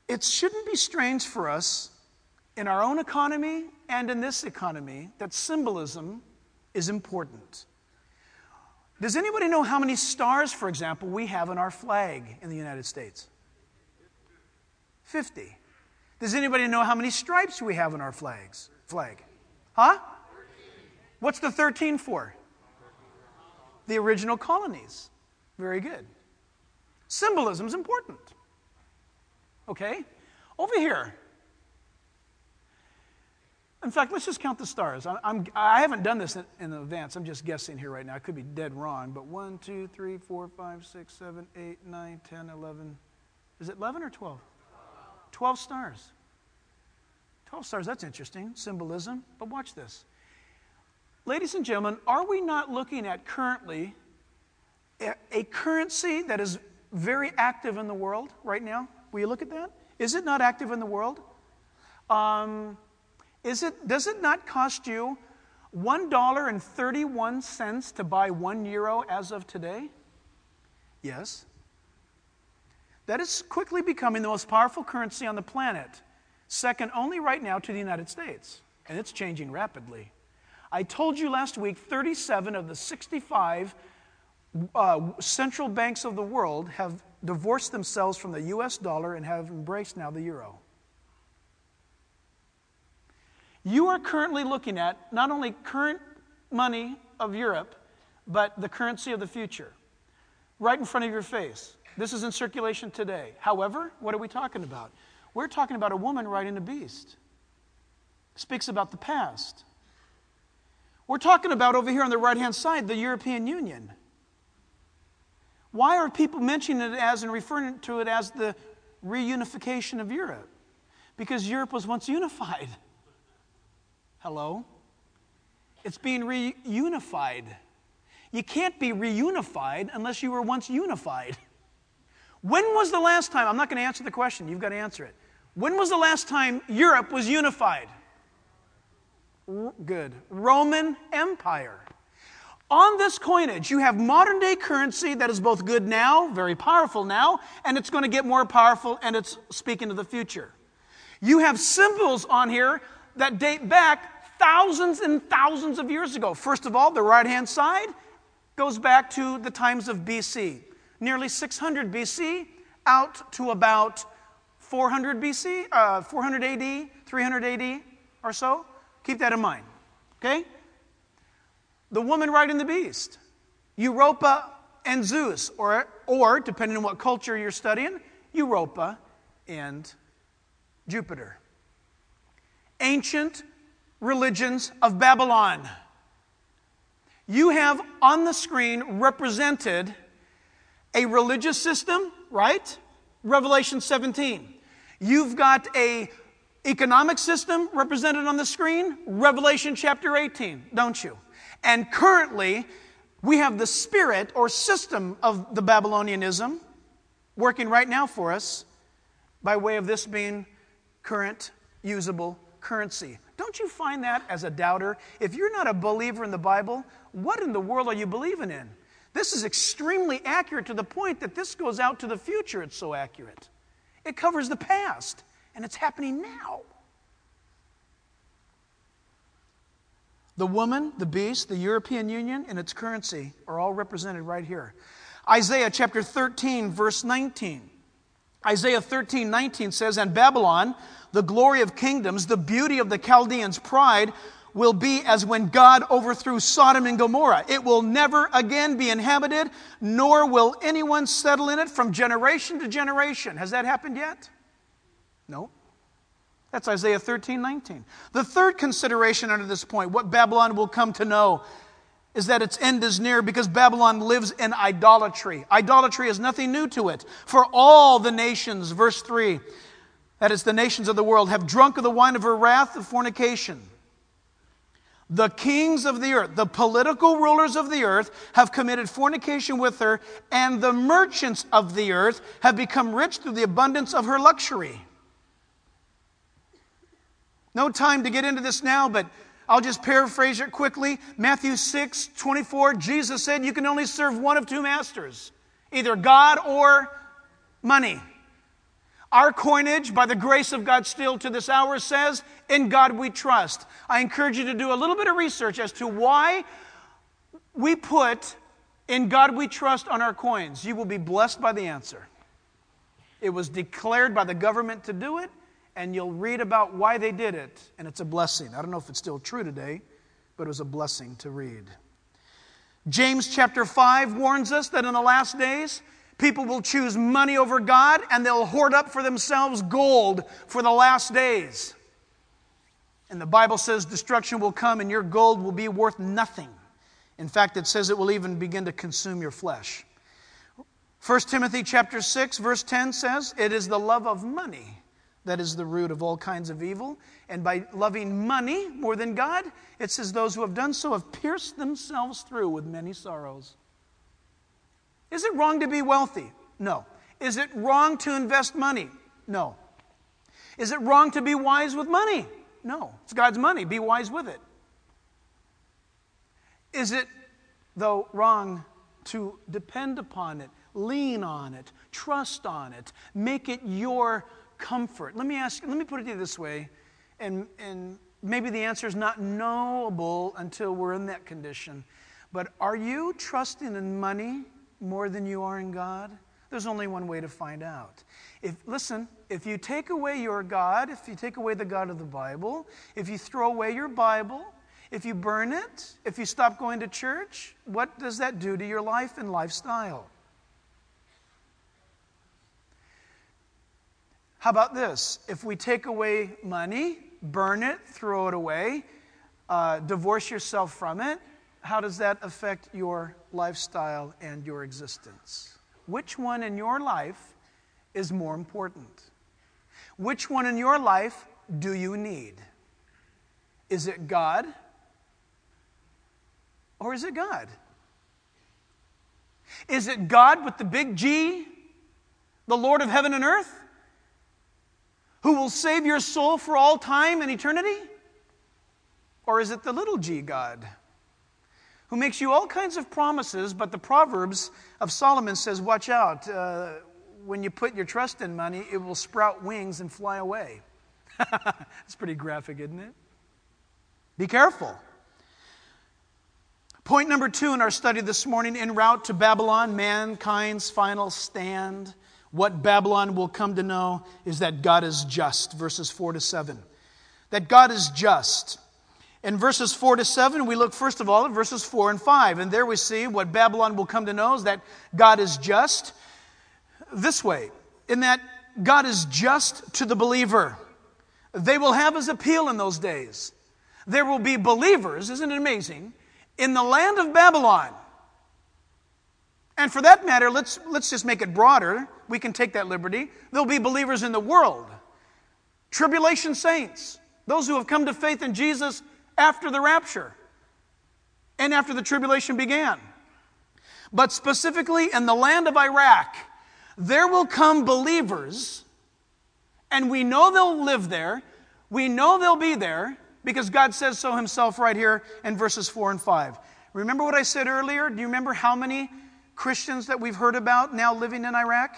It shouldn't be strange for us in our own economy and in this economy that symbolism is important. Does anybody know how many stars, for example, we have in our flag in the United States? 50. Does anybody know how many stripes we have in our flag? Huh? What's the 13 for? The original colonies. Very good. Symbolism is important. Okay? Over here. In fact, let's just count the stars. I haven't done this in advance. I'm just guessing here right now. I could be dead wrong. But 1, 2, 3, 4, 5, 6, 7, 8, 9, 10, 11. Is it 11 or 12? 12 stars. 12 stars, that's interesting. Symbolism. But watch this. Ladies and gentlemen, are we not looking at currently a currency that is very active in the world right now? Will you look at that? Is it not active in the world? Does it not cost you $1.31 to buy 1 euro as of today? Yes. That is quickly becoming the most powerful currency on the planet, second only right now to the United States, and it's changing rapidly. I told you last week 37 of the 65 central banks of the world have divorced themselves from the U.S. dollar and have embraced now the euro. You are currently looking at not only current money of Europe, but the currency of the future, right in front of your face. This is in circulation today. However, what are we talking about? We're talking about a woman riding a beast. Speaks about the past. We're talking about over here on the right-hand side, the European Union. Why are people mentioning it as and referring to it as the reunification of Europe? Because Europe was once unified. Hello? It's being reunified. You can't be reunified unless you were once unified. When was the last time? I'm not going to answer the question. You've got to answer it. When was the last time Europe was unified? Good. Roman Empire. On this coinage, you have modern day currency that is both good now, very powerful now, and it's going to get more powerful, and it's speaking of the future. You have symbols on here that date back thousands and thousands of years ago. First of all, the right-hand side goes back to the times of BC. Nearly 600 BC out to about 400 BC, 400 AD, 300 AD or so. Keep that in mind, okay? The woman riding the beast, Europa and Zeus, or depending on what culture you're studying, Europa and Jupiter. Ancient religions of Babylon. You have on the screen represented a religious system, right? Revelation 17. You've got a economic system represented on the screen, Revelation chapter 18, don't you? And currently, we have the spirit or system of the Babylonianism working right now for us by way of this being current usable currency. Don't you find that as a doubter? If you're not a believer in the Bible, what in the world are you believing in? This is extremely accurate to the point that this goes out to the future. It's so accurate. It covers the past, and it's happening now. The woman, the beast, the European Union, and its currency are all represented right here. Isaiah chapter 13, verse 19. Isaiah 13:19 says, "And Babylon, the glory of kingdoms, the beauty of the Chaldeans' pride, will be as when God overthrew Sodom and Gomorrah. It will never again be inhabited, nor will anyone settle in it from generation to generation." Has that happened yet? No. That's Isaiah 13:19. The third consideration under this point, what Babylon will come to know, is that its end is near because Babylon lives in idolatry. Idolatry is nothing new to it. For all the nations, verse 3, that is the nations of the world, have drunk of the wine of her wrath of fornication. The kings of the earth, the political rulers of the earth, have committed fornication with her, and the merchants of the earth have become rich through the abundance of her luxury. No time to get into this now, but I'll just paraphrase it quickly. Matthew 6:24, Jesus said you can only serve one of two masters, either God or money. Our coinage, by the grace of God still to this hour, says, in God we trust. I encourage you to do a little bit of research as to why we put in God we trust on our coins. You will be blessed by the answer. It was declared by the government to do it, and you'll read about why they did it, and it's a blessing. I don't know if it's still true today, but it was a blessing to read. James chapter 5 warns us that in the last days, people will choose money over God, and they'll hoard up for themselves gold for the last days. And the Bible says destruction will come and your gold will be worth nothing. In fact, it says it will even begin to consume your flesh. 1 Timothy chapter 6 verse 10 says, it is the love of money that is the root of all kinds of evil. And by loving money more than God, it says those who have done so have pierced themselves through with many sorrows. Is it wrong to be wealthy? No. Is it wrong to invest money? No. Is it wrong to be wise with money? No. It's God's money. Be wise with it. Is it, though, wrong to depend upon it, lean on it, trust on it, make it your comfort? Let me put it to you this way, and maybe the answer is not knowable until we're in that condition. But are you trusting in money more than you are in God? There's only one way to find out. If you take away your God, if you take away the God of the Bible, if you throw away your Bible, if you burn it, if you stop going to church, what does that do to your life and lifestyle? How about this? If we take away money, burn it, throw it away, divorce yourself from it, how does that affect your lifestyle and your existence? Which one in your life is more important? Which one in your life do you need? Is it God? Or is it God? Is it God with the big G, the Lord of heaven and earth, who will save your soul for all time and eternity? Or is it the little g God, who makes you all kinds of promises, but the Proverbs of Solomon says, watch out, when you put your trust in money, it will sprout wings and fly away. It's pretty graphic, isn't it? Be careful. Point number 2 in our study this morning, en route to Babylon, mankind's final stand. What Babylon will come to know is that God is just, verses 4 to 7. That God is just. In verses 4 to 7, we look first of all at verses 4 and 5. And there we see what Babylon will come to know is that God is just this way, in that God is just to the believer. They will have His appeal in those days. There will be believers, isn't it amazing, in the land of Babylon. And for that matter, let's just make it broader. We can take that liberty. There'll be believers in the world. Tribulation saints. Those who have come to faith in Jesus after the rapture and after the tribulation began. But specifically in the land of Iraq, there will come believers, and we know they'll live there. We know they'll be there because God says so Himself right here in verses 4 and 5. Remember what I said earlier? Do you remember how many Christians that we've heard about now living in Iraq?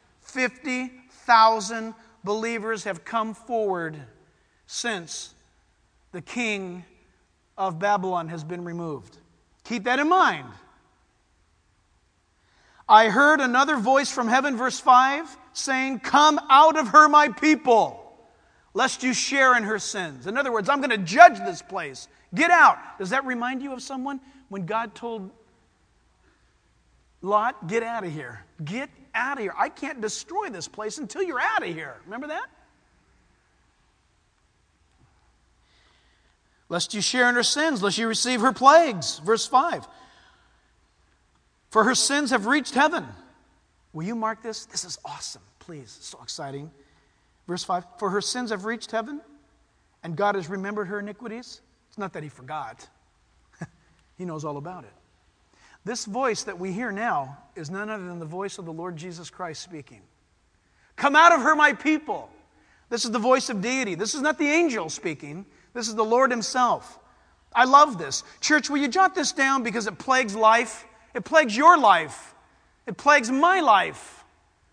50,000 believers have come forward since the king of Babylon has been removed. Keep that in mind. I heard another voice from heaven, verse 5, saying, come out of her, my people, lest you share in her sins. In other words, I'm going to judge this place. Get out. Does that remind you of someone? When God told Lot, get out of here. Get out of here. I can't destroy this place until you're out of here. Remember that? Lest you share in her sins, lest you receive her plagues. Verse 5. For her sins have reached heaven. Will you mark this? This is awesome. Please. It's so exciting. Verse 5. For her sins have reached heaven, and God has remembered her iniquities. It's not that He forgot. He knows all about it. This voice that we hear now is none other than the voice of the Lord Jesus Christ speaking. Come out of her, my people. This is the voice of deity. This is not the angel speaking. This is the Lord Himself. I love this. Church, will you jot this down because it plagues life? It plagues your life. It plagues my life.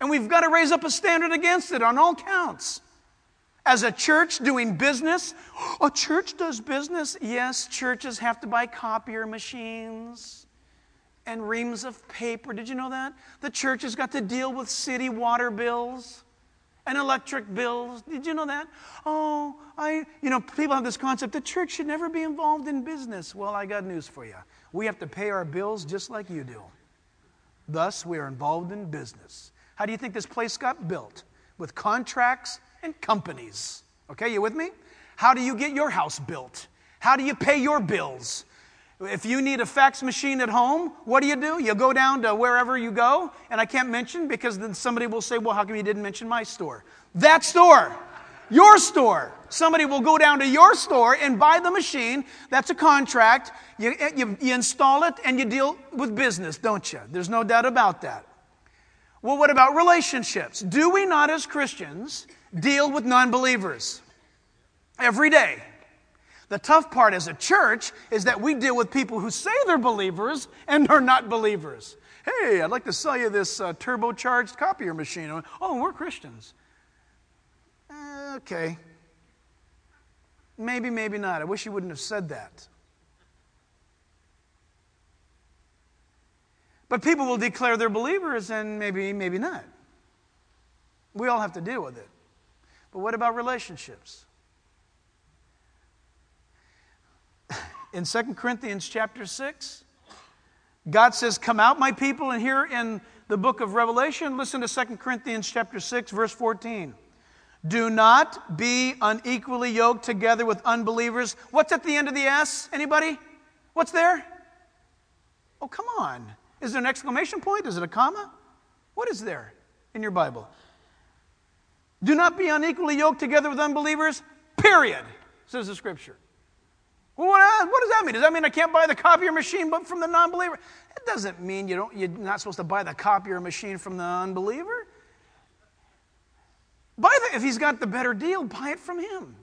And we've got to raise up a standard against it on all counts. As a church doing business, a church does business. Yes, churches have to buy copier machines and reams of paper. Did you know that? The church has got to deal with city water bills and electric bills. Did you know that? People have this concept, the church should never be involved in business. Well, I got news for you. We have to pay our bills just like you do. Thus, we are involved in business. How do you think this place got built? With contracts and companies. Okay, you with me? How do you get your house built? How do you pay your bills? If you need a fax machine at home, what do? You go down to wherever you go, and I can't mention because then somebody will say, well, how come you didn't mention my store? That store. Your store. Somebody will go down to your store and buy the machine. That's a contract. You install it and you deal with business, don't you? There's no doubt about that. Well, what about relationships? Do we not as Christians deal with non-believers every day? The tough part as a church is that we deal with people who say they're believers and are not believers. Hey, I'd like to sell you this turbocharged copier machine. Oh, we're Christians. Okay. Maybe, maybe not. I wish you wouldn't have said that. But people will declare they're believers and maybe, maybe not. We all have to deal with it. But what about relationships? In 2 Corinthians chapter 6, God says, come out, my people. And here in the book of Revelation, listen to 2 Corinthians chapter 6, verse 14. Do not be unequally yoked together with unbelievers. What's at the end of the S? Anybody? What's there? Oh, come on. Is there an exclamation point? Is it a comma? What is there in your Bible? Do not be unequally yoked together with unbelievers, period, says the Scripture. Well, what does that mean? Does that mean I can't buy the copier machine but from the non-believer? It doesn't mean you're not supposed to buy the copier machine from the unbeliever. If he's got the better deal, buy it from him.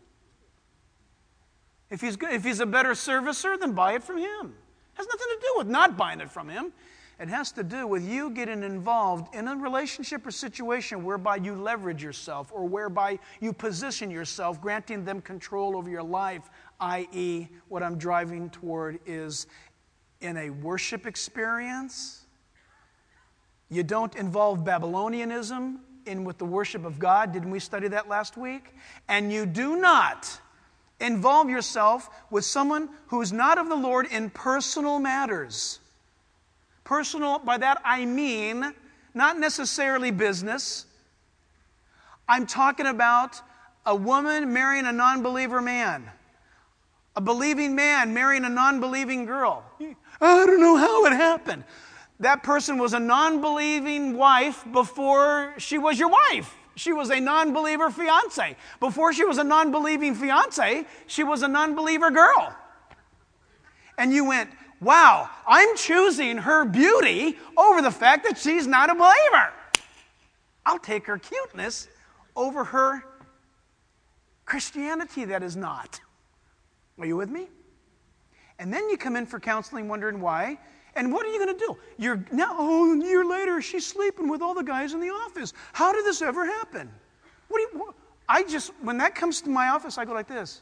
If he's a better servicer, then buy it from him. It has nothing to do with not buying it from him. It has to do with you getting involved in a relationship or situation whereby you leverage yourself or whereby you position yourself, granting them control over your life, i.e., what I'm driving toward is in a worship experience. You don't involve Babylonianism with the worship of God. Didn't we study that last week? And you do not involve yourself with someone who's not of the Lord in personal matters. Personal, by that I mean not necessarily business. I'm talking about a woman marrying a non-believer man. A believing man marrying a non-believing girl. I don't know how it happened. That person was a non-believing wife before she was your wife. She was a non-believer fiance. Before she was a non-believing fiance, she was a non-believer girl. And you went, wow, I'm choosing her beauty over the fact that she's not a believer. I'll take her cuteness over her Christianity that is not. Are you with me? And then you come in for counseling wondering why. And what are you going to do? A year later, she's sleeping with all the guys in the office. How did this ever happen? When that comes to my office, I go like this.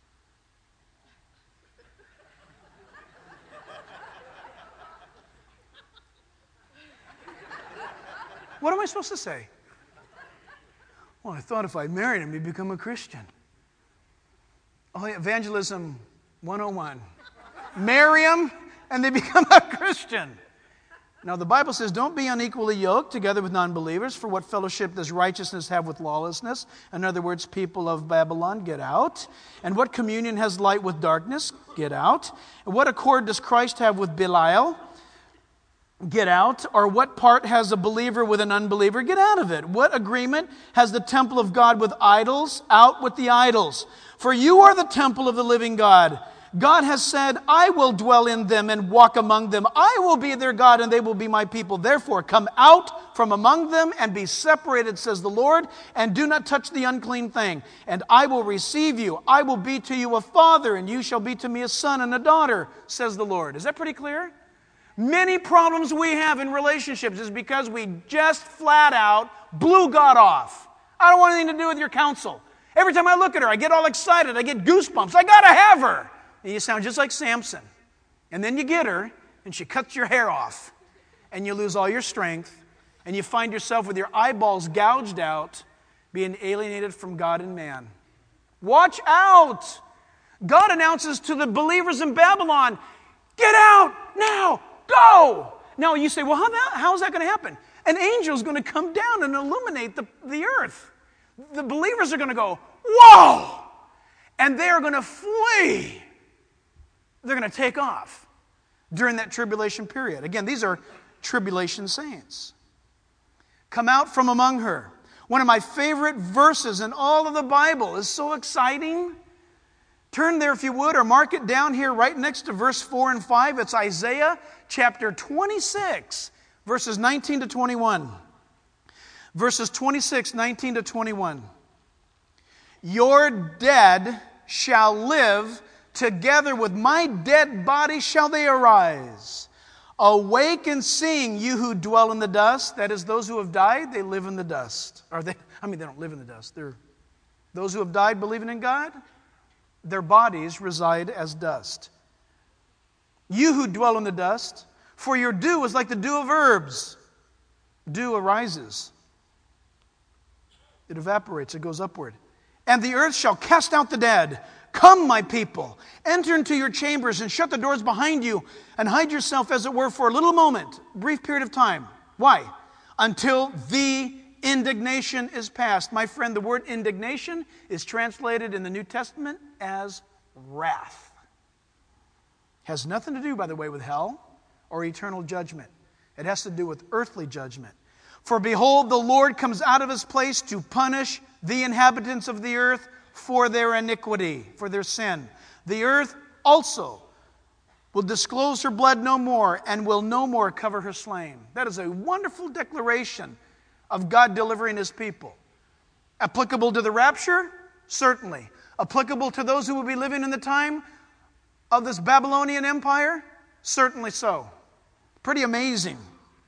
What am I supposed to say? Well, I thought if I married him, he'd become a Christian. Oh, Evangelism 101. Marry him, and they become a Christian. Now, the Bible says, don't be unequally yoked together with non-believers, for what fellowship does righteousness have with lawlessness? In other words, people of Babylon, get out. And what communion has light with darkness? Get out. And what accord does Christ have with Belial? Get out. Or what part has a believer with an unbeliever? Get out of it. What agreement has the temple of God with idols? Out with the idols. For you are the temple of the living God. God has said, I will dwell in them and walk among them. I will be their God and they will be my people. Therefore, come out from among them and be separated, says the Lord, and do not touch the unclean thing. And I will receive you. I will be to you a father, and you shall be to me a son and a daughter, says the Lord. Is that pretty clear? Many problems we have in relationships is because we just flat out blew God off. I don't want anything to do with your counsel. Every time I look at her, I get all excited. I get goosebumps. I got to have her. And you sound just like Samson. And then you get her, and she cuts your hair off. And you lose all your strength. And you find yourself with your eyeballs gouged out, being alienated from God and man. Watch out! God announces to the believers in Babylon, get out now, go! Now you say, well, how is that going to happen? An angel is going to come down and illuminate the earth. The believers are going to go, whoa! And they are going to flee. They're going to take off during that tribulation period. Again, these are tribulation saints. Come out from among her. One of my favorite verses in all of the Bible is so exciting. Turn there if you would, or mark it down here right next to verse 4 and 5. It's Isaiah chapter 26, verses 19 to 21. Verses 26, 19 to 21. Your dead shall live, together with my dead body shall they arise. Awake and sing, you who dwell in the dust. That is, those who have died, they live in the dust. They don't live in the dust. They're those who have died believing in God, their bodies reside as dust. You who dwell in the dust, for your dew is like the dew of herbs. Dew arises. It evaporates, it goes upward. And the earth shall cast out the dead. Come, my people, enter into your chambers and shut the doors behind you and hide yourself, as it were, for a little moment, brief period of time. Why? Until the indignation is past. My friend, the word indignation is translated in the New Testament as wrath. Has nothing to do, by the way, with hell or eternal judgment. It has to do with earthly judgment. For behold, the Lord comes out of his place to punish the inhabitants of the earth for their iniquity, for their sin. The earth also will disclose her blood no more and will no more cover her slain. That is a wonderful declaration of God delivering his people. Applicable to the rapture? Certainly. Applicable to those who will be living in the time of this Babylonian Empire? Certainly so. Pretty amazing.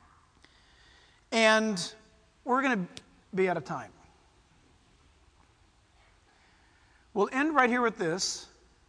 And we're going to be out of time. We'll end right here with this.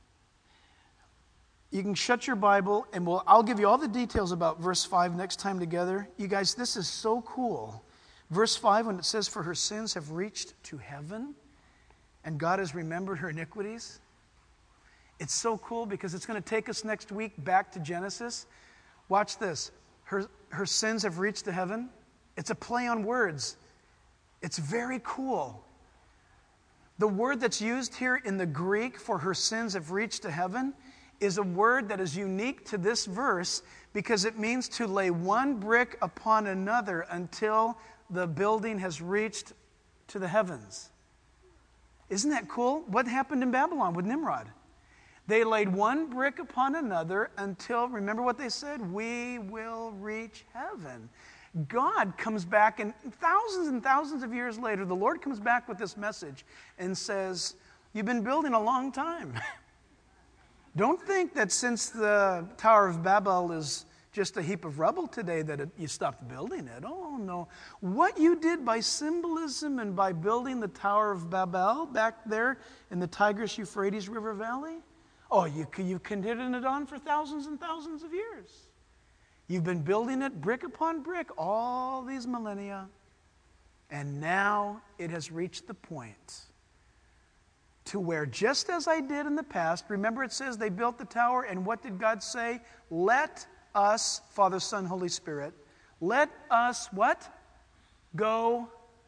You can shut your Bible, and I'll give you all the details about verse 5 next time together. You guys, this is so cool. Verse 5, when it says, for her sins have reached to heaven, and God has remembered her iniquities. It's so cool because it's going to take us next week back to Genesis. Watch this. Her sins have reached to heaven. It's a play on words. It's very cool. The word that's used here in the Greek for her sins have reached to heaven is a word that is unique to this verse because it means to lay one brick upon another until the building has reached to the heavens. Isn't that cool? What happened in Babylon with Nimrod? They laid one brick upon another until, remember what they said? We will reach heaven. God comes back, and thousands of years later, the Lord comes back with this message and says, you've been building a long time. Don't think that since the Tower of Babel is just a heap of rubble today that you stopped building it. Oh, no. What you did by symbolism and by building the Tower of Babel back there in the Tigris-Euphrates River Valley, you've continued it on for thousands and thousands of years. You've been building it brick upon brick all these millennia, and now it has reached the point to where, just as I did in the past, remember it says they built the tower, and what did God say? Let us, Father, Son, Holy Spirit, let us what? Go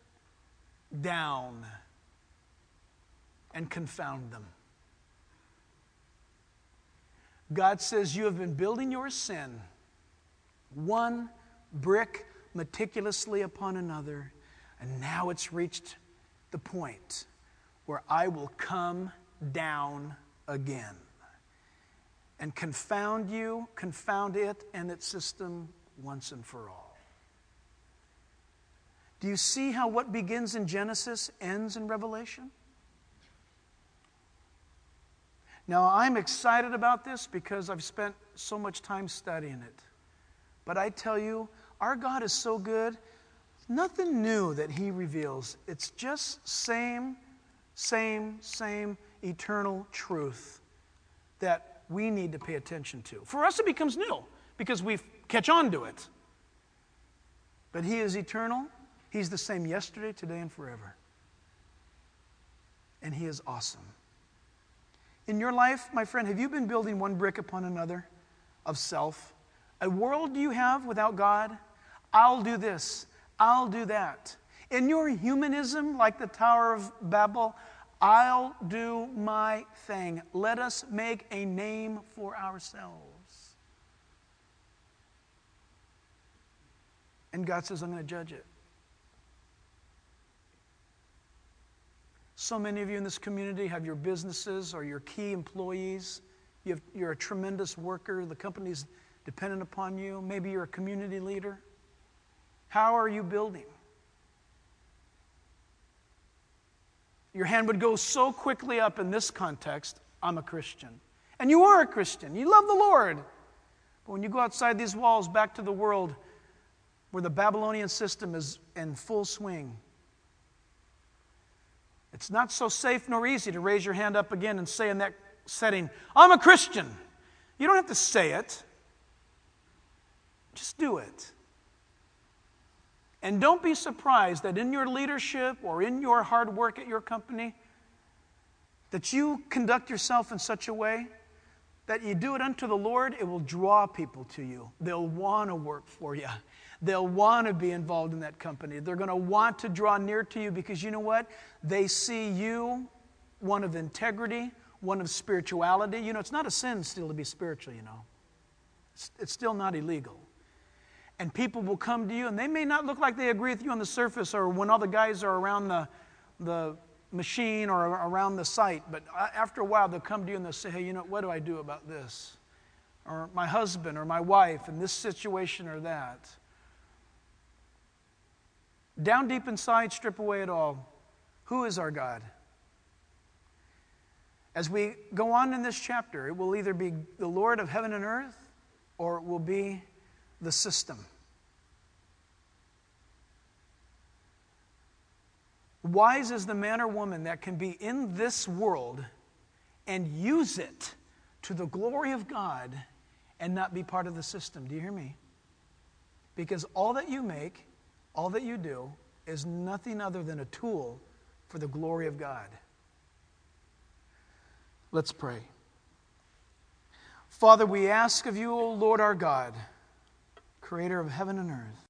down and confound them. God says, you have been building your sin one brick meticulously upon another, and now it's reached the point where I will come down again and confound you, confound it and its system once and for all. Do you see how what begins in Genesis ends in Revelation? Now, I'm excited about this because I've spent so much time studying it. But I tell you, our God is so good, nothing new that He reveals. It's just same eternal truth that we need to pay attention to. For us, it becomes new because we catch on to it. But He is eternal. He's the same yesterday, today, and forever. And He is awesome. In your life, my friend, have you been building one brick upon another of self? A world you have without God? I'll do this. I'll do that. In your humanism, like the Tower of Babel, I'll do my thing. Let us make a name for ourselves. And God says, I'm going to judge it. So many of you in this community have your businesses or your key employees. You're a tremendous worker. The company's dependent upon you. Maybe you're a community leader. How are you building? Your hand would go so quickly up in this context, I'm a Christian. And you are a Christian. You love the Lord. But when you go outside these walls back to the world where the Babylonian system is in full swing, it's not so safe nor easy to raise your hand up again and say in that setting, I'm a Christian. You don't have to say it. Just do it. And don't be surprised that in your leadership or in your hard work at your company, that you conduct yourself in such a way that you do it unto the Lord, it will draw people to you. They'll want to work for you. They'll want to be involved in that company. They're going to want to draw near to you because you know what? They see you, one of integrity, one of spirituality. You know, it's not a sin still to be spiritual, you know. It's still not illegal. And people will come to you, and they may not look like they agree with you on the surface or when all the guys are around the machine or around the site. But after a while, they'll come to you and they'll say, hey, you know, what do I do about this? Or my husband or my wife in this situation or that. Down deep inside, strip away it all. Who is our God? As we go on in this chapter, it will either be the Lord of heaven and earth or it will be the system. Wise is the man or woman that can be in this world and use it to the glory of God and not be part of the system. Do you hear me? Because all that you make, all that you do, is nothing other than a tool for the glory of God. Let's pray. Father, we ask of you, O Lord our God, creator of heaven and earth,